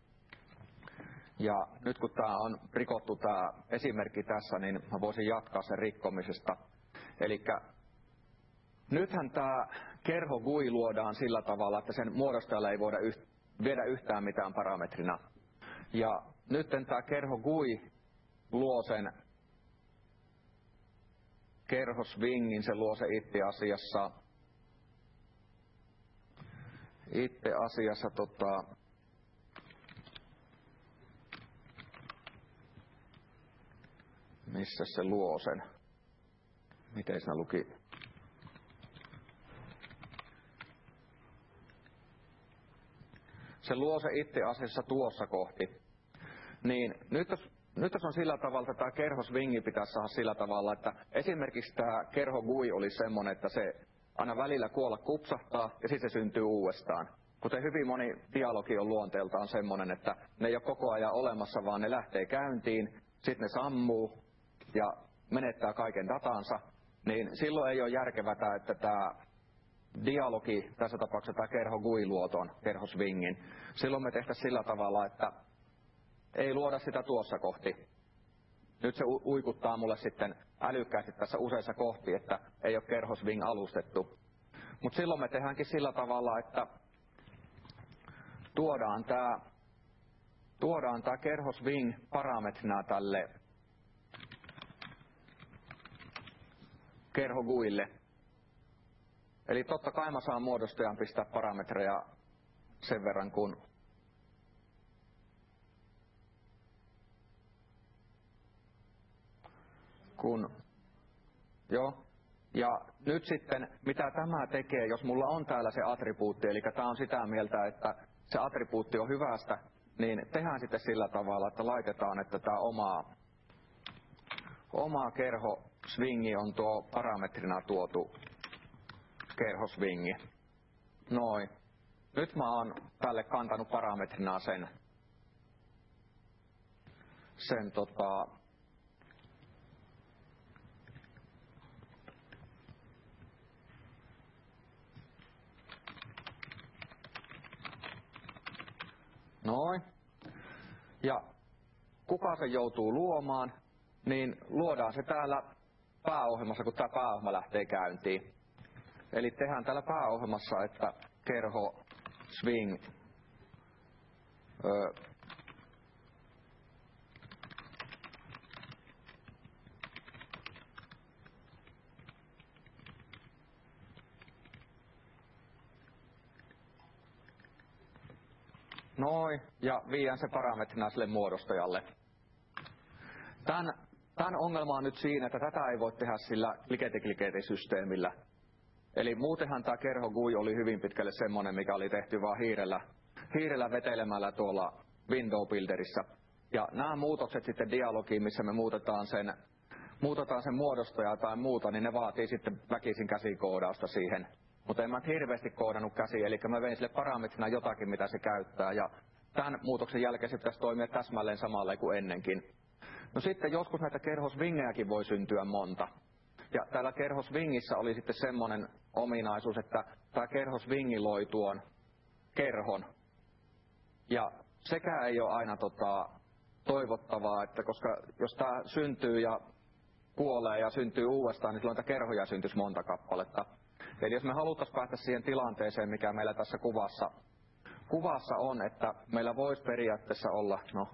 Speaker 1: Ja nyt kun tämä on rikottu tämä esimerkki tässä, niin mä voisin jatkaa sen rikkomisesta. Eli nythän tämä kerho G U I luodaan sillä tavalla, että sen muodostajalle ei voida yht, viedä yhtään mitään parametrina. Ja nyt tämä kerho G U I luo sen kerhosvingin, se luo se itse asiassa, itse asiassa tota, missä se luo sen? Miten siinä luki? Se luo se itse asiassa tuossa kohti. Niin nyt jos, nyt jos on sillä tavalla, että tämä kerhosvingi pitäisi saada sillä tavalla, että esimerkiksi tämä kerho G U I olisi semmoinen, että se aina välillä kuolla kupsahtaa ja sitten se syntyy uudestaan. Kuten hyvin moni dialogi on luonteeltaan semmoinen, että ne ei ole koko ajan olemassa, vaan ne lähtee käyntiin, sitten ne sammuu ja menettää kaiken datansa, niin silloin ei ole järkevätä, että tämä dialogi, tässä tapauksessa tämä kerho G U I luo tuon kerhosvingin. Silloin me tehtäisiin sillä tavalla, että ei luoda sitä tuossa kohti. Nyt se uikuttaa mulle sitten älykkäästi tässä useissa kohti, että ei ole kerhosving alustettu. Mutta silloin me tehdäänkin sillä tavalla, että tuodaan tämä tuodaan tämä kerhosving parametrina tälle kerho G U Ille. Eli totta kai mä saan muodostajan pistää parametreja sen verran, kun kun joo. Ja nyt sitten, mitä tämä tekee, jos mulla on täällä se attribuutti, eli tämä on sitä mieltä, että se attribuutti on hyvästä, niin tehdään sitten sillä tavalla, että laitetaan, että tämä oma, oma kerho swingi on tuo parametrina tuotu kerhosvingi. Noin. Nyt mä oon tälle kantanut parametrina sen, sen tota, noin. Ja kuka se joutuu luomaan, niin luodaan se täällä pääohjelmassa, kun tämä pääohjelma lähtee käyntiin. Eli tehdään täällä pääohjelmassa, että kerho swing öö, noin, ja viiän se parametrina sille muodostajalle. Tän, tän ongelma on nyt siinä, että tätä ei voi tehdä sillä kliketi-kliketi-systeemillä. Eli muutenhan tämä kerho G U I oli hyvin pitkälle semmoinen, mikä oli tehty vaan hiirellä, hiirellä vetelemällä tuolla Window Builderissa. Ja nämä muutokset sitten dialogiin, missä me muutetaan sen, muutetaan sen muodostaja tai muuta, niin ne vaatii sitten väkisin käsikoodausta siihen. Mutta en mä hirveästi koodannut käsiin, eli mä vein sille parametrina jotakin, mitä se käyttää. Ja tämän muutoksen jälkeen se pitäisi toimia täsmälleen samalle kuin ennenkin. No sitten joskus näitä kerhosvingejäkin voi syntyä monta. Ja täällä kerhosvingissä oli sitten semmoinen ominaisuus, että tämä kerhosvingi loi tuon kerhon. Ja sekä ei ole aina tota, toivottavaa, että koska jos tämä syntyy ja kuolee ja syntyy uudestaan, niin silloin niitä kerhoja syntyisi monta kappaletta. Eli jos me haluttaisiin päästä siihen tilanteeseen, mikä meillä tässä kuvassa, kuvassa on, että meillä voisi periaatteessa olla, no,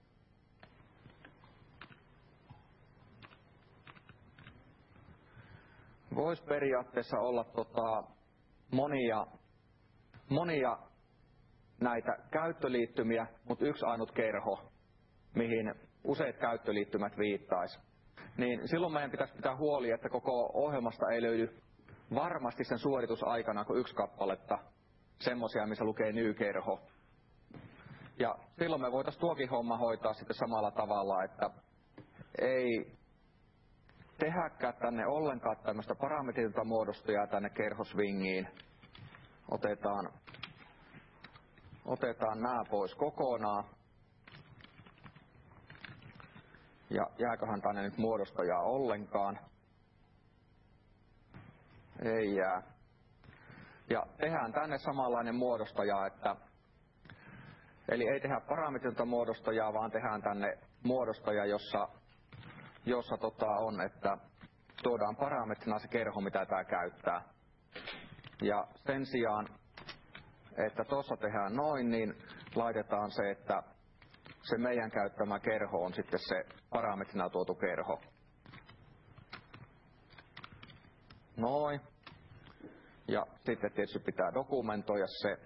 Speaker 1: voisi periaatteessa olla tota, monia, monia näitä käyttöliittymiä, mutta yksi ainut kerho, mihin useat käyttöliittymät viittaisi. Niin silloin meidän pitäisi pitää huoli, että koko ohjelmasta ei löydy varmasti sen suoritusaikana kuin yksi kappaletta semmoisia, missä lukee ny-kerho. Ja silloin me voitaisiin tuokin homma hoitaa sitten samalla tavalla, että ei tehdäkään tänne ollenkaan tämmöistä parametritonta muodostajaa tänne kerhosvingiin. Otetaan, otetaan nämä pois kokonaan. Ja jääköhän tänne nyt muodostajaa ollenkaan? Ei jää. Ja tehdään tänne samanlainen muodostaja, että eli ei tehdä parametritonta muodostajaa, vaan tehdään tänne muodostaja, jossa, jossa tota on, että tuodaan parametrina se kerho, mitä tämä käyttää. Ja sen sijaan, että tuossa tehdään noin, niin laitetaan se, että se meidän käyttämä kerho on sitten se parametrina tuotu kerho. Noin. Ja sitten tietysti pitää dokumentoida se.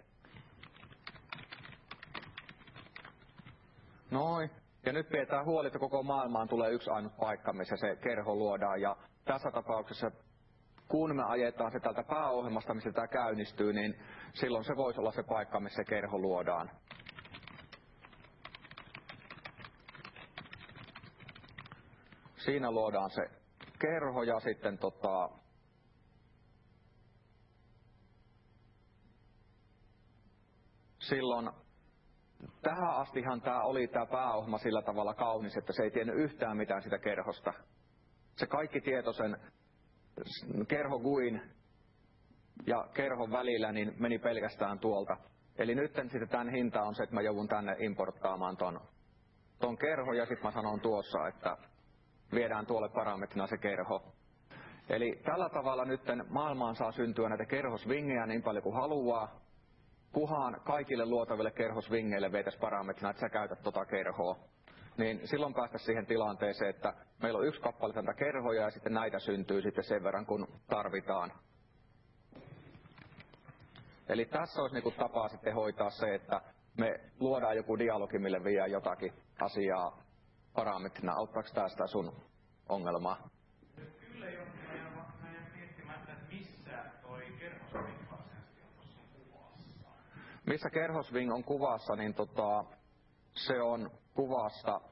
Speaker 1: Noin. Ja nyt pidetään huoli, että koko maailmaan tulee yksi ainut paikka, missä se kerho luodaan. Ja tässä tapauksessa, kun me ajetaan se tältä pääohjelmasta, missä tämä käynnistyy, niin silloin se voisi olla se paikka, missä se kerho luodaan. Siinä luodaan se kerho ja sitten tota, silloin tähän astihan tämä oli tämä pääohjelma sillä tavalla kaunis, että se ei tiennyt yhtään mitään sitä kerhosta. Se kaikki tieto sen kerho G U In ja kerhon välillä niin meni pelkästään tuolta. Eli nyt sitten tämän hinta on se, että mä joudun tänne importtaamaan ton, ton kerho ja sitten mä sanon tuossa, että viedään tuolle parametrina se kerho. Eli tällä tavalla nyt maailmaan saa syntyä näitä kerhosvingejä niin paljon kuin haluaa, kuhaan kaikille luotaville kerhosvingeille vietäisiin parametrina, että sä käytät tota kerhoa. Niin silloin päästäisiin siihen tilanteeseen, että meillä on yksi kappale tätä kerhoja ja sitten näitä syntyy sitten sen verran, kun tarvitaan. Eli tässä olisi niinku tapaa sitten hoitaa se, että me luodaan joku dialogi, mille viedään jotakin asiaa parametrina. Auttaako tästä sun ongelmaa?
Speaker 3: Kyllä jo, mä jään miettimättä, että missä toi kerhosving varsinaisesti on tuossa kuvassa.
Speaker 1: Missä kerhosving on kuvassa, niin tota, se on kuvassa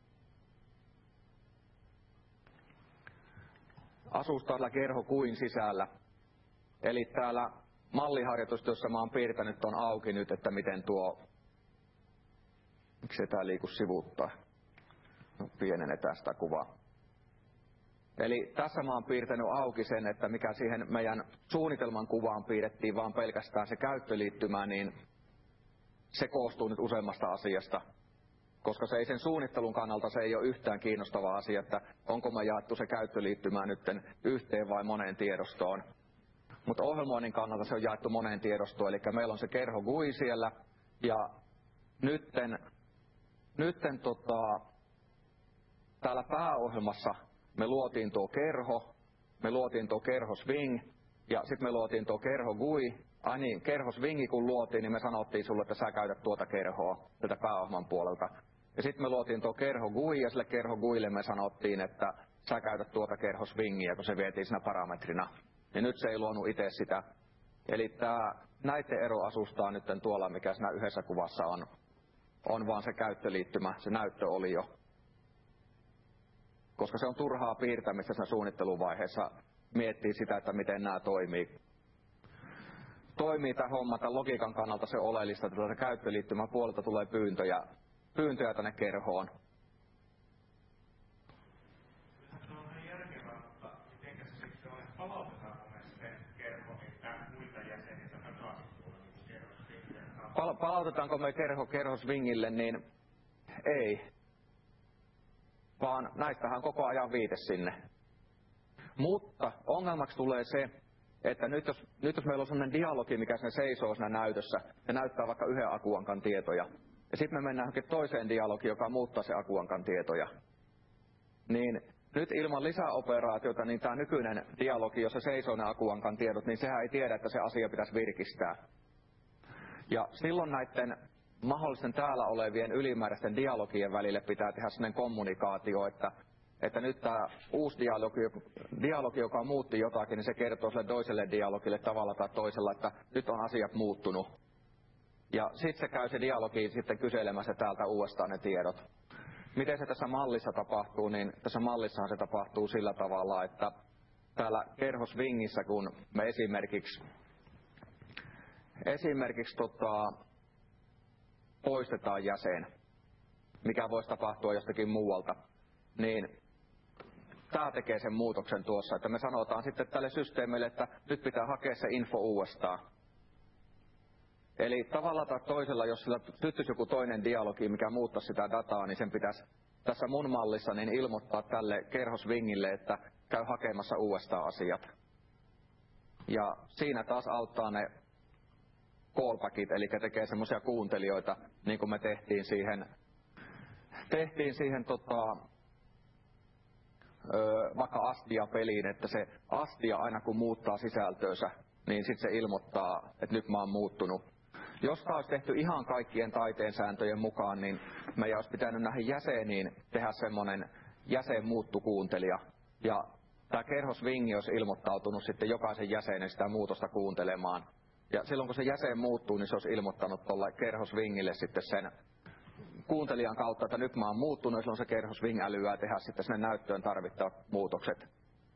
Speaker 1: asustaa täällä kerho kuin sisällä. Eli täällä malliharjoitusta, jossa mä oon piirtänyt ton auki nyt, että miten tuo, miksi tää liiku sivuuttaa. No, pienennetään sitä kuvaa. Eli tässä mä oon piirtänyt auki sen, että mikä siihen meidän suunnitelman kuvaan piirrettiin vaan pelkästään se käyttöliittymä, niin se koostuu nyt useammasta asiasta. Koska se ei sen suunnittelun kannalta se ei ole yhtään kiinnostava asia, että onko me jaettu se käyttöliittymä nyt yhteen vai moneen tiedostoon. Mutta ohjelmoinnin kannalta se on jaettu moneen tiedostoon, eli meillä on se kerho G U I siellä, ja nytten, nytten tota, täällä pääohjelmassa me luotiin tuo kerho, me luotiin tuo kerhosving, ja sitten me luotiin tuo kerho G U I. Ai niin, kerhosvingi kun luotiin, niin me sanottiin sulle, että sä käytät tuota kerhoa tätä pääohjelman puolelta. Ja sitten me luotiin tuo kerho G U I, ja sille kerho G U Ille me sanottiin, että sä käytät tuota kerhosvingiä, kun se vietiin siinä parametrina. Ja nyt se ei luonut itse sitä. Eli tää, näiden ero asustaa nyt tuolla, mikä siinä yhdessä kuvassa on, on vaan se käyttöliittymä, se näyttö oli jo. Koska se on turhaa piirtämistä siinä suunnitteluvaiheessa miettiä sitä, että miten nämä toimii. Toimii tämä homma, tämän logiikan kannalta se oleellista, että tuolta käyttöliittymän puolelta tulee pyyntöjä, pyyntöjä tänne kerhoon.
Speaker 3: Se on ihan järkevää, mutta mitenkä se
Speaker 1: pal- palautetaanko me kerho, kerhosvingille, niin ei. Vaan näistähän koko ajan viite sinne. Mutta ongelmaksi tulee se, että nyt jos, nyt jos meillä on sellainen dialogi, mikä sen seisoo siinä näytössä, ja näyttää vaikka yhden akuankan tietoja, ja sitten me mennään toiseen dialogiin, joka muuttaa se akuankan tietoja, niin nyt ilman lisäoperaatiota, niin tämä nykyinen dialogi, jossa seisoo ne akuankan tiedot, niin sehän ei tiedä, että se asia pitäisi virkistää. Ja silloin näiden mahdollisten täällä olevien ylimääräisten dialogien välille pitää tehdä sellainen kommunikaatio, että, että nyt tämä uusi dialogi, dialogi, joka muutti jotakin, niin se kertoo sille toiselle dialogille tavalla tai toisella, että nyt on asiat muuttunut. Ja sitten se käy se dialogi sitten kyselemässä täältä uudestaan ne tiedot. Miten se tässä mallissa tapahtuu, niin tässä mallissahan se tapahtuu sillä tavalla, että täällä kerhosvingissä, kun me esimerkiksi, esimerkiksi tota, poistetaan jäsen, mikä voisi tapahtua jostakin muualta, niin tämä tekee sen muutoksen tuossa, että me sanotaan sitten tälle systeemille, että nyt pitää hakea se info uudestaan. Eli tavalla tai toisella, jos sillä syttyisi joku toinen dialogi, mikä muuttaisi sitä dataa, niin sen pitäisi tässä mun mallissa niin ilmoittaa tälle kerhosvingille, että käy hakemassa uudestaan asiat. Ja siinä taas auttaa ne callbackit, eli tekee semmoisia kuuntelijoita, niin kuin me tehtiin siihen, tehtiin siihen tota, ö, vaikka Astia-peliin, että se Astia aina kun muuttaa sisältöönsä, niin sitten se ilmoittaa, että nyt mä oon muuttunut. Jos tämä olisi tehty ihan kaikkien taiteen sääntöjen mukaan, niin meidän olisi pitänyt näihin jäseniin tehdä semmoinen jäsenmuuttukuuntelija. Ja tämä kerhosvingi olisi ilmoittautunut sitten jokaisen jäsenen sitä muutosta kuuntelemaan. Ja silloin kun se jäsen muuttuu, niin se olisi ilmoittanut tuolle kerhosvingille sitten sen kuuntelijan kautta, että nyt mä oon muuttunut, ja silloin se kerhosving älyää tehdä sitten sinne näyttöön tarvittavat muutokset.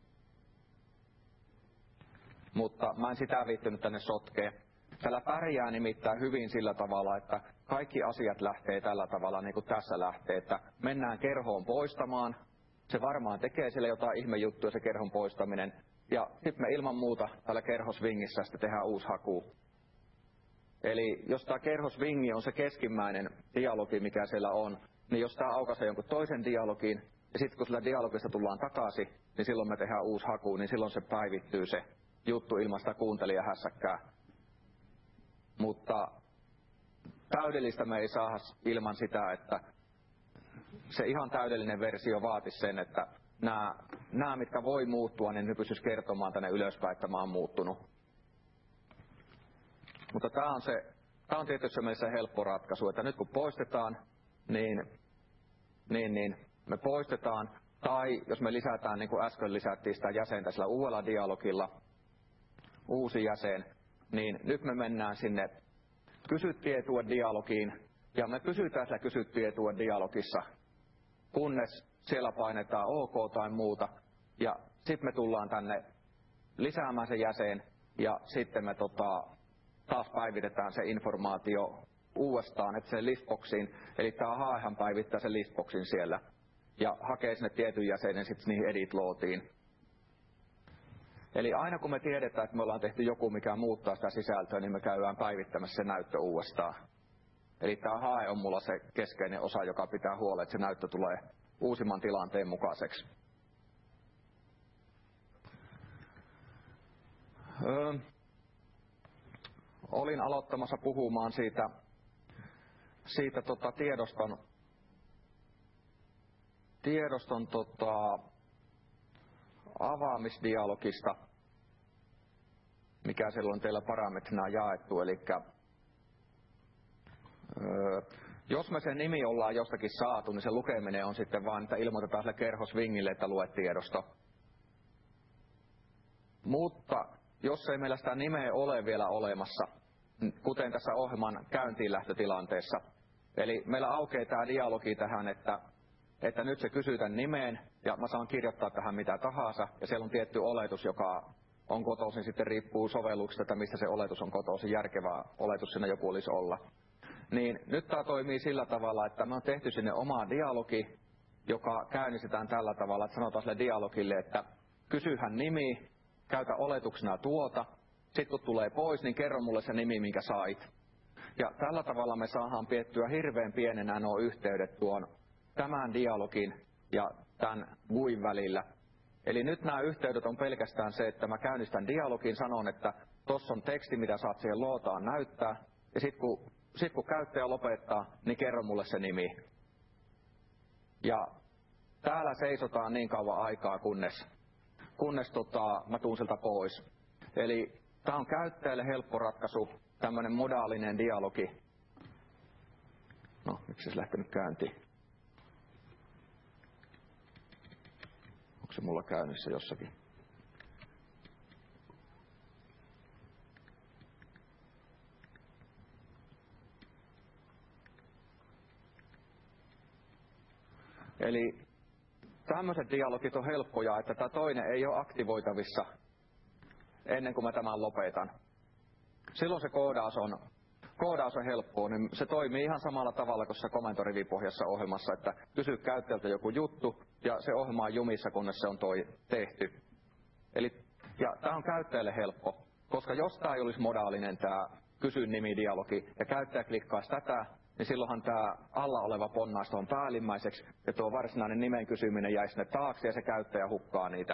Speaker 1: Mutta mä en sitä viittynyt tänne sotkea. Tällä pärjää nimittäin hyvin sillä tavalla, että kaikki asiat lähtee tällä tavalla, niin kuin tässä lähtee, että mennään kerhoon poistamaan. Se varmaan tekee sille jotain ihmejuttuja, se kerhon poistaminen. Ja sitten me ilman muuta täällä kerhosvingissä sitten tehdään uusi haku. Eli jos tämä kerhosvingi on se keskimmäinen dialogi, mikä siellä on, niin jos tämä aukaisee jonkun toisen dialogin, ja sitten kun sillä dialogista tullaan takaisin, niin silloin me tehdään uusi haku, niin silloin se päivittyy se juttu ilman sitä kuuntelijahässäkkää. Mutta täydellistä me ei saada ilman sitä, että se ihan täydellinen versio vaatisi sen, että nämä, nämä mitkä voi muuttua, niin ne pystyisi kertomaan tänne ylöspäin, että mä oon muuttunut. Mutta tämä on, se, tämä on tietysti meillä se helppo ratkaisu, että nyt kun poistetaan, niin, niin, niin me poistetaan. Tai jos me lisätään, niin kuin äsken lisättiin sitä jäsentä sillä uudella dialogilla, uusi jäsen, niin nyt me mennään sinne kysyttietuen dialogiin, ja me pysytään siellä kysyttietuen dialogissa, kunnes siellä painetaan OK tai muuta, ja sitten me tullaan tänne lisäämään se jäsen, ja sitten me tota, taas päivitetään se informaatio uudestaan, että se listboxiin, eli tämä haehan päivittää sen listboxin siellä, ja hakee sinne tietyn jäsenen sitten niihin edit-lootiin. Eli aina kun me tiedetään, että me ollaan tehty joku, mikä muuttaa sitä sisältöä, niin me käydään päivittämässä se näyttö uudestaan. Eli tämä hae on mulla se keskeinen osa, joka pitää huolta, että se näyttö tulee uusimman tilanteen mukaiseksi. Öö, olin aloittamassa puhumaan siitä, siitä tota tiedoston, tiedoston tota, avaamisdialogista, mikä silloin teillä parametrina on jaettu. Eli öö, jos me sen nimi ollaan jostakin saatu, niin se lukeminen on sitten vaan, että ilmoitetaan sille kerhosvingille, että lue tiedosto. Mutta jos ei meillä sitä nimeä ole vielä olemassa, kuten tässä ohjelman käyntiinlähtötilanteessa, eli meillä aukeaa tämä dialogi tähän, että että nyt se kysyy tämän nimeen, ja mä saan kirjoittaa tähän mitä tahansa, ja siellä on tietty oletus, joka on kotoisin, sitten riippuu sovelluksesta, että mistä se oletus on kotoisin, järkevä oletus siinä joku olisi olla. Niin nyt tämä toimii sillä tavalla, että me on tehty sinne oma dialogi, joka käynnistetään tällä tavalla, että sanotaan sille dialogille, että kysyhän nimi, käytä oletuksena tuota, sitten kun tulee pois, niin kerro mulle se nimi, minkä sait. Ja tällä tavalla me saadaan piettyä hirveän pienenä nuo yhteydet tuon tämän dialogin ja tämän G U I:n välillä. Eli nyt nämä yhteydet on pelkästään se, että mä käynnistän dialogin, sanon, että tossa on teksti, mitä saat siihen lootaan näyttää, ja sit kun, sit kun käyttäjä lopettaa, niin kerro mulle se nimi. Ja täällä seisotaan niin kauan aikaa, kunnes, kunnes tota, mä tuun siltä pois. Eli tää on käyttäjälle helppo ratkaisu, tämmönen modaalinen dialogi. No, miksi se lähtenyt käyntiin? Onko se mulla käynnissä jossakin? Eli tämmöiset dialogit on helppoja, että tämä toinen ei ole aktivoitavissa ennen kuin mä tämän lopetan. Silloin se koodaus on, koodaus on helppoa, niin se toimii ihan samalla tavalla kuin se komentorivipohjassa ohjelmassa, että kysy käyttäjältä joku juttu ja se ohjelma on jumissa, kunnes se on toi tehty. Eli, ja tämä on käyttäjälle helppo, koska jos tämä ei olisi modaalinen tämä kysy nimi-dialogi ja käyttäjä klikkaisi tätä, niin silloinhan tämä alla oleva ponnaisto on päällimmäiseksi ja tuo varsinainen nimen kysyminen jäisi sinne taakse ja se käyttäjä hukkaa niitä.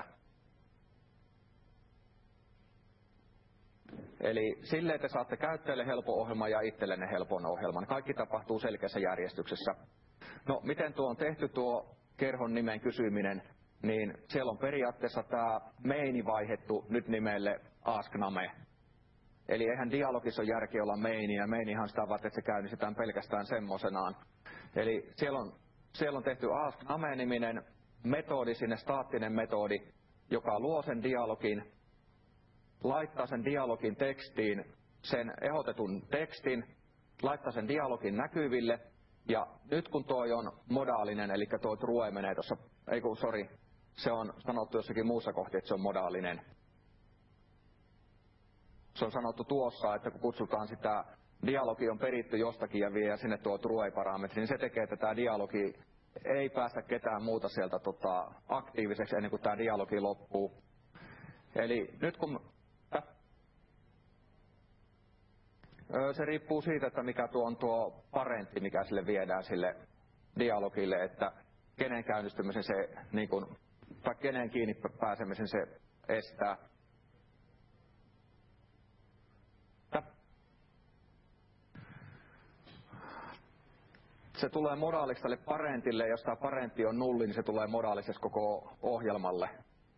Speaker 1: Eli silleen te saatte käyttäjälle helpon ohjelman ja itsellenne helpon ohjelman. Kaikki tapahtuu selkeässä järjestyksessä. No miten tuo on tehty tuo kerhon nimen kysyminen, niin siellä on periaatteessa tämä maini vaihdettu nyt nimelle askname. Eli eihän dialogissa ole järkeä olla maini, ja mainihan sitä varten, että se käynnistetään pelkästään semmoisenaan. Eli siellä on, siellä on tehty askname-niminen metodi, sinne staattinen metodi, joka luo sen dialogin, laittaa sen dialogin tekstiin sen ehdotetun tekstin, laittaa sen dialogin näkyville, ja nyt kun toi on modaalinen, eli tuo true menee tuossa, ei kun, sori, se on sanottu jossakin muussa kohti, että se on modaalinen. Se on sanottu tuossa, että kun kutsutaan sitä, dialogi on peritty jostakin ja vie sinne tuo true-parametri, niin se tekee, että tämä dialogi ei päästä ketään muuta sieltä tota, aktiiviseksi ennen kuin tämä dialogi loppuu. Eli nyt kun se riippuu siitä, että mikä tuo on tuo parentti, mikä sille viedään sille dialogille, että kenen käynnistymisen se, niin kuin, tai kenen kiinni pääsemisen se estää. Se tulee modaaliksi tälle parentille, jos tämä parentti on nulli, niin se tulee modaalisessa koko ohjelmalle.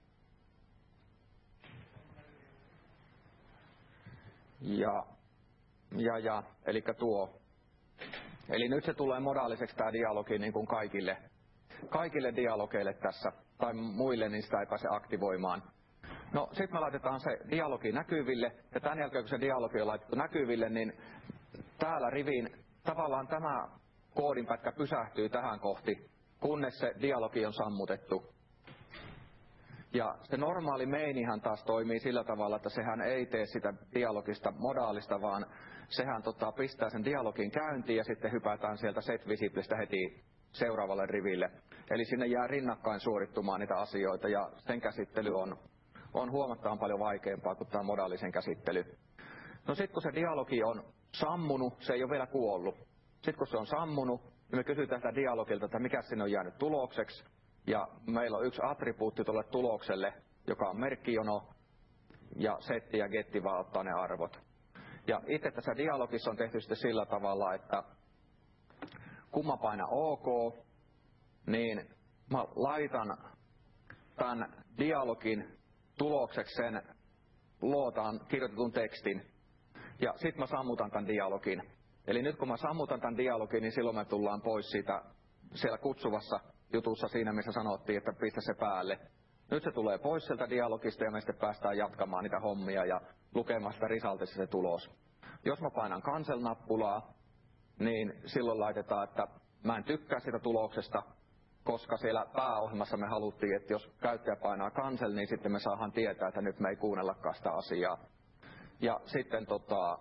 Speaker 1: Ja, ja, ja, eli tuo. Eli nyt se tulee modaaliseksi tämä dialogi niin kuin kaikille, kaikille dialogeille tässä, tai muille, niin sitä ei pääse aktivoimaan. No, sitten me laitetaan se dialogi näkyville, ja tämän jälkeen kun se dialogi on laitettu näkyville, niin täällä rivin, tavallaan tämä koodinpätkä pysähtyy tähän kohti, kunnes se dialogi on sammutettu. Ja se normaali mainihan taas toimii sillä tavalla, että sehän ei tee sitä dialogista modaalista, vaan sehän tota, pistää sen dialogin käyntiin ja sitten hypätään sieltä set visiblistä heti seuraavalle riville. Eli sinne jää rinnakkain suorittumaan niitä asioita ja sen käsittely on, on huomattavan paljon vaikeampaa kuin tämä modaalisen käsittely. No sitten kun se dialogi on sammunut, se ei ole vielä kuollut. Sitten kun se on sammunut, niin me kysytään sitä dialogilta, että mikä sinne on jäänyt tulokseksi. Ja meillä on yksi attribuutti tuolle tulokselle, joka on merkkijono, ja setti ja getti vaan ottaa ne arvot. Ja itse tässä dialogissa on tehty sitten sillä tavalla, että kun mä painan OK, niin mä laitan tämän dialogin tulokseksi sen luotaan kirjoitetun tekstin, ja sitten mä sammutan tämän dialogin. Eli nyt kun mä sammutan tämän dialogin, niin silloin me tullaan pois siitä siellä kutsuvassa jutussa siinä, missä sanottiin, että pistä se päälle. Nyt se tulee pois sieltä dialogista ja me sitten päästään jatkamaan niitä hommia ja lukemaan sitä resultissa se tulos. Jos mä painan cancel-nappulaa, niin silloin laitetaan, että mä en tykkää sitä tuloksesta, koska siellä pääohjelmassa me haluttiin, että jos käyttäjä painaa cancel, niin sitten me saadaan tietää, että nyt me ei kuunnellakaan sitä asiaa. Ja sitten, tota,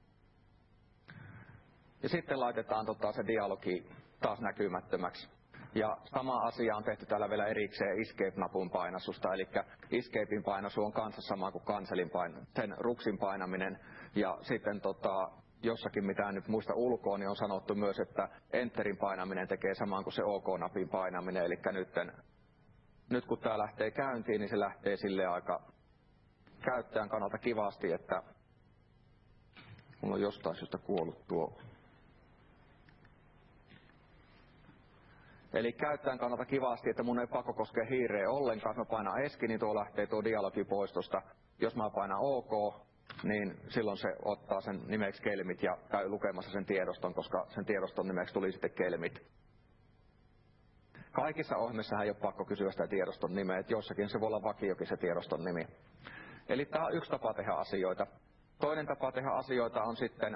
Speaker 1: ja sitten laitetaan tota, se dialogi taas näkymättömäksi. Ja sama asia on tehty täällä vielä erikseen escape-napun painasusta, eli escapein painasu on kanssa sama kuin cancelin pain, sen ruksin painaminen. Ja sitten tota, jossakin, mitä en nyt muista ulkoa, niin on sanottu myös, että Enterin painaminen tekee samaan kuin se OK-napin painaminen. Eli nytten, nyt kun tämä lähtee käyntiin, niin se lähtee sille aika käyttäjän kannalta kivasti, että mulla on jostain syystä kuollut tuo. Eli käyttäjän kannalta kivasti, että mun ei pakko koskea hiireä ollenkaan. Jos mä painan eski, niin tuo lähtee tuo dialogi poistosta. Jos mä painan OK, niin silloin se ottaa sen nimeksi kelmit ja käy lukemassa sen tiedoston, koska sen tiedoston nimeksi tuli sitten kelmit. Kaikissa ohjelmissa ei ole pakko kysyä sitä tiedoston nimeä, että jossakin se voi olla vakiokin se tiedoston nimi. Eli tämä on yksi tapa tehdä asioita. Toinen tapa tehdä asioita on sitten,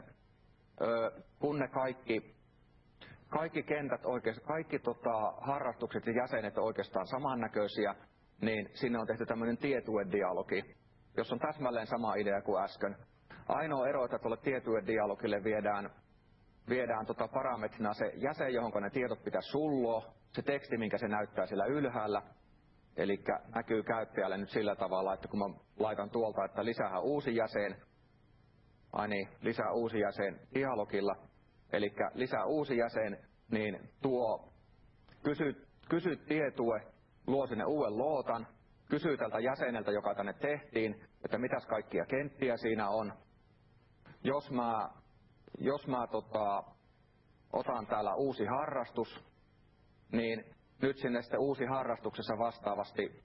Speaker 1: kun ne kaikki, kaikki kentät oikeastaan, kaikki tota, harrastukset ja jäsenet on oikeastaan samannäköisiä, niin sinne on tehty tämmöinen tietue-dialogi, jos on täsmälleen sama idea kuin äsken. Ainoa ero, että tuolle tietue-dialogille viedään, viedään tota parametrina se jäsen, johon ne tiedot pitäisi sulloa, se teksti, minkä se näyttää siellä ylhäällä. Eli näkyy käyttäjälle nyt sillä tavalla, että kun mä laitan tuolta, että lisää uusi jäsen, ai niin, lisää uusi jäsen dialogilla, eli lisää uusi jäsen, niin tuo kysy, kysy tietue, luo sinne uuden lootan, kysyy tältä jäseneltä, joka tänne tehtiin, että mitäs kaikkia kenttiä siinä on. Jos mä, jos mä tota, otan täällä uusi harrastus, niin nyt sinne sitten uusi harrastuksessa vastaavasti,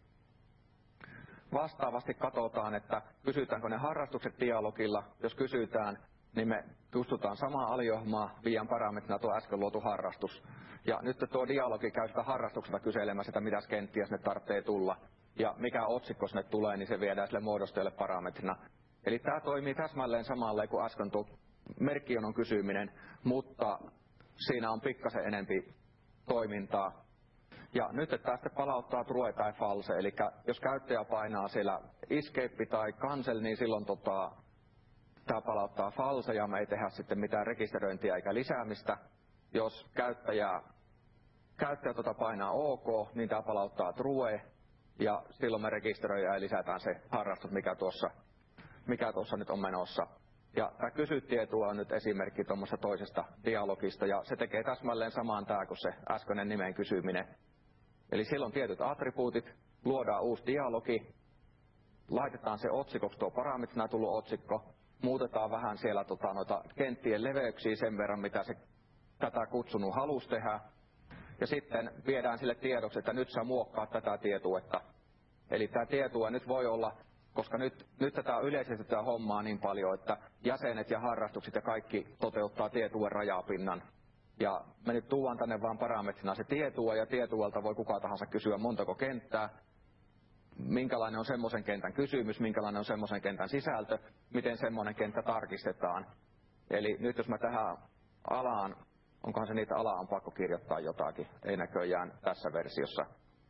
Speaker 1: vastaavasti katsotaan, että kysytäänkö ne harrastukset dialogilla. Jos kysytään, niin me kutsutaan samaa aliohmaa viian parametrina tuo äsken luotu harrastus. Ja nyt tuo dialogi käy sitä harrastuksesta kyselemään sitä, mitäs kenttiä sinne tarvitsee tulla. Ja mikä otsikko sinne tulee, niin se viedään sille muodostajalle parametrina. Eli tämä toimii täsmälleen samalle kuin äsken tuo merkkijonon kysyminen, mutta siinä on pikkasen enempi toimintaa. Ja nyt että tästä palauttaa true tai false, eli jos käyttäjä painaa siellä escape tai cancel, niin silloin tota, tämä palauttaa false ja me ei tehdä sitten mitään rekisteröintiä eikä lisäämistä. Jos käyttäjä, käyttäjä tota painaa OK, niin tämä palauttaa true ja silloin me rekisteröidään ja lisätään se harrastus, mikä tuossa, mikä tuossa nyt on menossa. Ja tämä kysytieto on nyt esimerkki tuommoista toisesta dialogista ja se tekee täsmälleen samaan tämä kuin se äskeinen nimen kysyminen. Eli siellä on tietyt attribuutit, luodaan uusi dialogi, laitetaan se otsikoksi tuo parametrina tullut otsikko, muutetaan vähän siellä tota, noita kenttien leveyksiä sen verran, mitä se tätä kutsunut halusi tehdä. Ja sitten viedään sille tiedoksi, että nyt sä muokkaat tätä tietuetta. Eli tämä tietue nyt voi olla, koska nyt, nyt tätä yleisestetään hommaa niin paljon, että jäsenet ja harrastukset ja kaikki toteuttaa tietuen rajapinnan. Ja me nyt tuodaan tänne vaan parametrina se tietue, ja tietuelta voi kuka tahansa kysyä montako kenttää, minkälainen on semmoisen kentän kysymys, minkälainen on semmoisen kentän sisältö, miten semmoinen kenttä tarkistetaan. Eli nyt jos mä tähän alaan, onkohan se niitä alaan pakko kirjoittaa jotakin, ei näköjään tässä versiossa.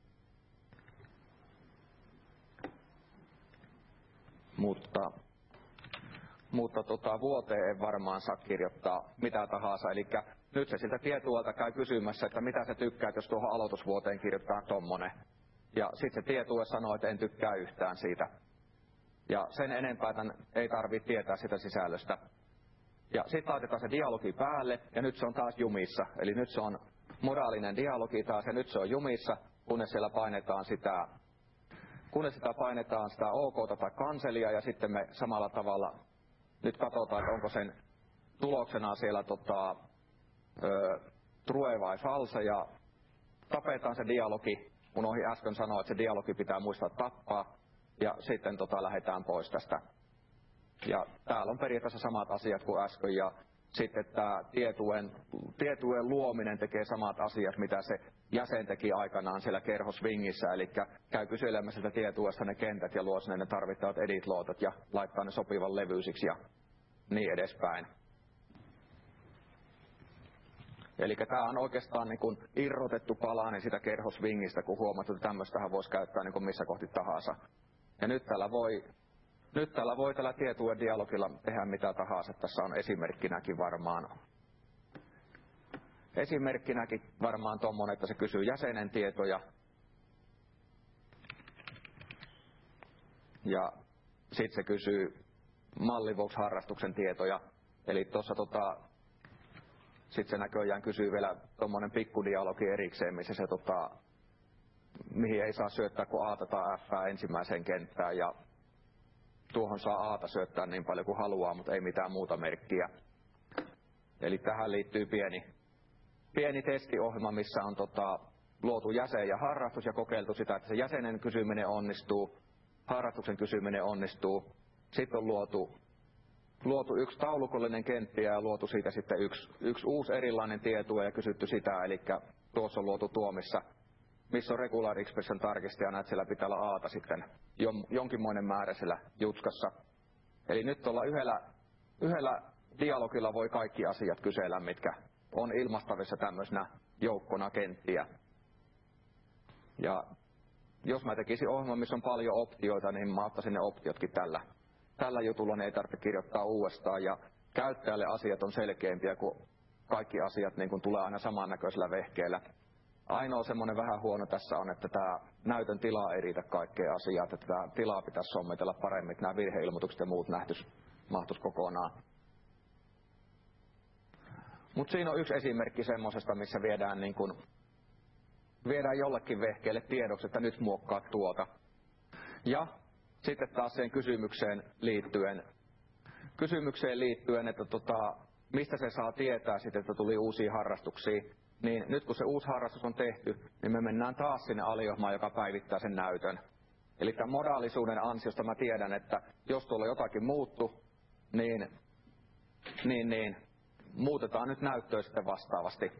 Speaker 1: Mutta, mutta tota, vuoteen en varmaan saa kirjoittaa mitä tahansa, eli nyt se siltä tietuelta käy kysymässä, että mitä sä tykkäät, jos tuohon aloitusvuoteen kirjoittaa tommonen. Ja sitten se tietue sanoo, että en tykkää yhtään siitä. Ja sen enempää tämän ei tarvitse tietää sitä sisällöstä. Ja sitten laitetaan se dialogi päälle, ja nyt se on taas jumissa. Eli nyt se on moraalinen dialogi taas, ja nyt se on jumissa, kunnes siellä painetaan sitä, kunnes sitä painetaan sitä OK tai kanselia, ja sitten me samalla tavalla nyt katsotaan, että onko sen tuloksena siellä tota, ö, true vai false, ja tapetaan se dialogi. Mun ohi äsken sanoa, että se dialogi pitää muistaa tappaa, ja sitten tota, lähdetään pois tästä. Ja täällä on periaatteessa samat asiat kuin äsken, ja sitten tämä tietuen, tietuen luominen tekee samat asiat, mitä se jäsen teki aikanaan siellä kerhosvingissä, eli käy kyselemään sitä tietuesta ne kentät ja luo sinne ne tarvittavat edit-lootat ja laittaa ne sopivan levyisiksi ja niin edespäin. Eli tämä on oikeastaan niin kuin irrotettu palanen sitä kerhosvingistä, kun huomaat, että tämmöistähän voisi käyttää niin kuin missä kohti tahansa. Ja nyt täällä voi, nyt täällä voi tällä tietuen dialogilla tehdä mitä tahansa. Tässä on esimerkkinäkin varmaan, esimerkkinäkin varmaan tuommoinen, että se kysyy jäsenen tietoja. Ja sitten se kysyy Mallivox-harrastuksen tietoja. Eli tuossa tota, sitten se näköjään kysyy vielä tuommoinen pikkudialogi erikseen, missä se tota, mihin ei saa syöttää kuin A:ta tai F:ää ensimmäiseen kenttään, ja tuohon saa A:ta syöttää niin paljon kuin haluaa, mutta ei mitään muuta merkkiä. Eli tähän liittyy pieni, pieni testiohjelma, missä on tota, luotu jäsen ja harrastus ja kokeiltu sitä, että se jäsenen kysyminen onnistuu, harrastuksen kysyminen onnistuu. Sitten on luotu, luotu yksi taulukollinen kenttä ja luotu siitä sitten yksi, yksi uusi erilainen tieto ja kysytty sitä, eli tuossa on luotu tuo, missä, missä on regular expression tarkistajana, että siellä pitää olla A:ta sitten jonkinmoinen määrä siellä jutskassa. Eli nyt tuolla yhdellä, yhdellä dialogilla voi kaikki asiat kysellä, mitkä on ilmastavissa tämmöisenä joukkona kenttiä. Ja jos mä tekisin ohjelman, missä on paljon optioita, niin mä ottaisin ne optiotkin tällä. Tällä jutulla ne ei tarvitse kirjoittaa uudestaan, ja käyttäjälle asiat on selkeämpiä, kun kaikki asiat niin kun tulee aina samannäköisellä vehkeellä. Ainoa semmoinen vähän huono tässä on, että tämä näytön tila ei riitä kaikkea asiaa, että tämä tilaa pitäisi sommitella paremmin, että nämä virheilmoitukset ja muut nähtyis, mahtuis kokonaan. Mutta siinä on yksi esimerkki semmoisesta, missä viedään, niin kun, viedään jollekin vehkeelle tiedoksi, että nyt muokkaa tuota. Ja sitten taas sen kysymykseen liittyen, kysymykseen liittyen että tota, mistä se saa tietää sitten, että tuli uusia harrastuksia. Niin nyt kun se uusi harrastus on tehty, niin me mennään taas sinne aliohjelmaan, joka päivittää sen näytön. Eli tämän modaalisuuden ansiosta mä tiedän, että jos tuolla jotakin muuttuu, niin, niin, niin muutetaan nyt näyttöä sitten vastaavasti.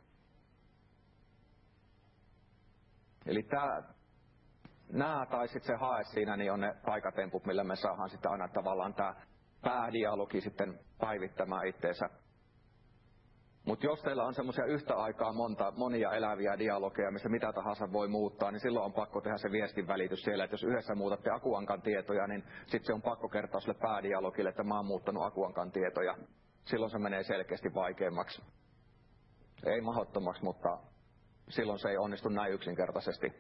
Speaker 1: Eli tää, nämä tai sitten se hae siinä, niin on ne taikatemput, millä me saadaan sitten aina tavallaan tämä päädialogi sitten päivittämään itseensä. Mutta jos teillä on semmoisia yhtä aikaa monta, monia eläviä dialogeja, missä mitä tahansa voi muuttaa, niin silloin on pakko tehdä se viestin välitys siellä, että jos yhdessä muutatte Akuankan tietoja, niin sitten se on pakko kertoa sille päädialogille, että mä oon muuttanut Akuankan tietoja. Silloin se menee selkeästi vaikeammaksi. Ei mahdottomaksi, mutta silloin se ei onnistu näin yksinkertaisesti.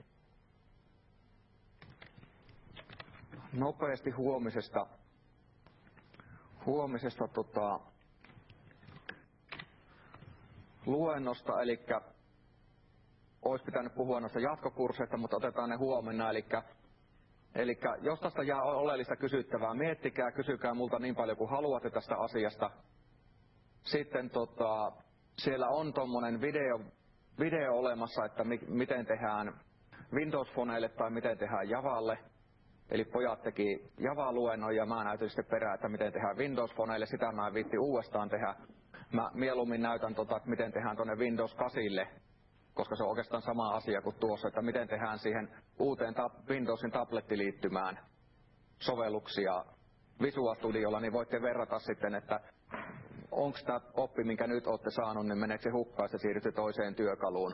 Speaker 1: Nopeasti huomisesta, huomisesta tota, luennosta, eli olisi pitänyt puhua noista jatkokursseista, mutta otetaan ne huomenna. Eli, eli jos tästä jää oleellista kysyttävää, miettikää, kysykää multa niin paljon kuin haluatte tästä asiasta. Sitten tota, siellä on tuommoinen video, video olemassa, että mi, miten tehdään Windows-foneille tai miten tehdään Javalle. Eli pojat teki Java-luennon ja mä näytin sitten perään, että miten tehdään Windows-foneille. Sitä mä en viitti uudestaan tehdä. Mä mieluummin näytän, tota, että miten tehdään tuonne Windows kahdeksan, koska se on oikeastaan sama asia kuin tuossa, että miten tehdään siihen uuteen tab- Windowsin tablettiliittymään sovelluksia Visual Studiolla, niin voitte verrata sitten, että onko tämä oppi, minkä nyt olette saanut, niin meneekö se hukkaan ja siirrytte toiseen työkaluun.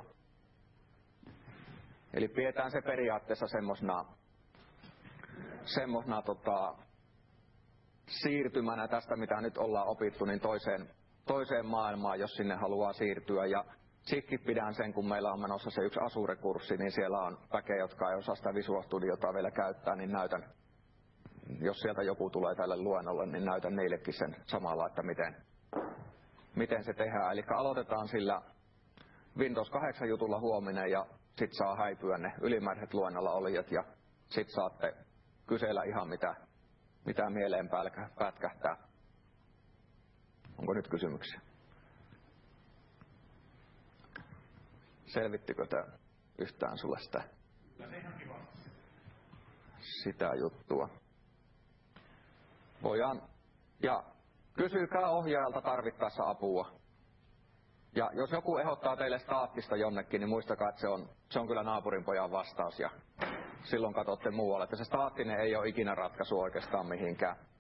Speaker 1: Eli pidetään se periaatteessa semmosna, semmosna tota, siirtymänä tästä, mitä nyt ollaan opittu, niin toiseen toiseen maailmaan, jos sinne haluaa siirtyä. Ja sitkin pidän sen, kun meillä on menossa se yksi Azure-kurssi, niin siellä on väkeä, jotka ei osaa sitä Visual Studiota vielä käyttää, niin näytän, jos sieltä joku tulee tälle luennolle, niin näytän niillekin sen samalla, että miten, miten se tehdään. Eli aloitetaan sillä Windows kahdeksan jutulla huominen ja sit saa häipyä ne ylimääräiset luennolla olijat ja sit saatte kysellä ihan mitä, mitä mieleen pätkähtää. Onko nyt kysymyksiä? Selvittikö tämä yhtään sulle sitä, sitä juttua? Voidaan. Ja kysykää ohjaajalta tarvittaessa apua. Ja jos joku ehdottaa teille staattista jonnekin, niin muistakaa, että se on, se on kyllä naapurin pojan vastaus. Ja silloin katsotte muualle, että se staattinen ei ole ikinä ratkaisu oikeastaan mihinkään.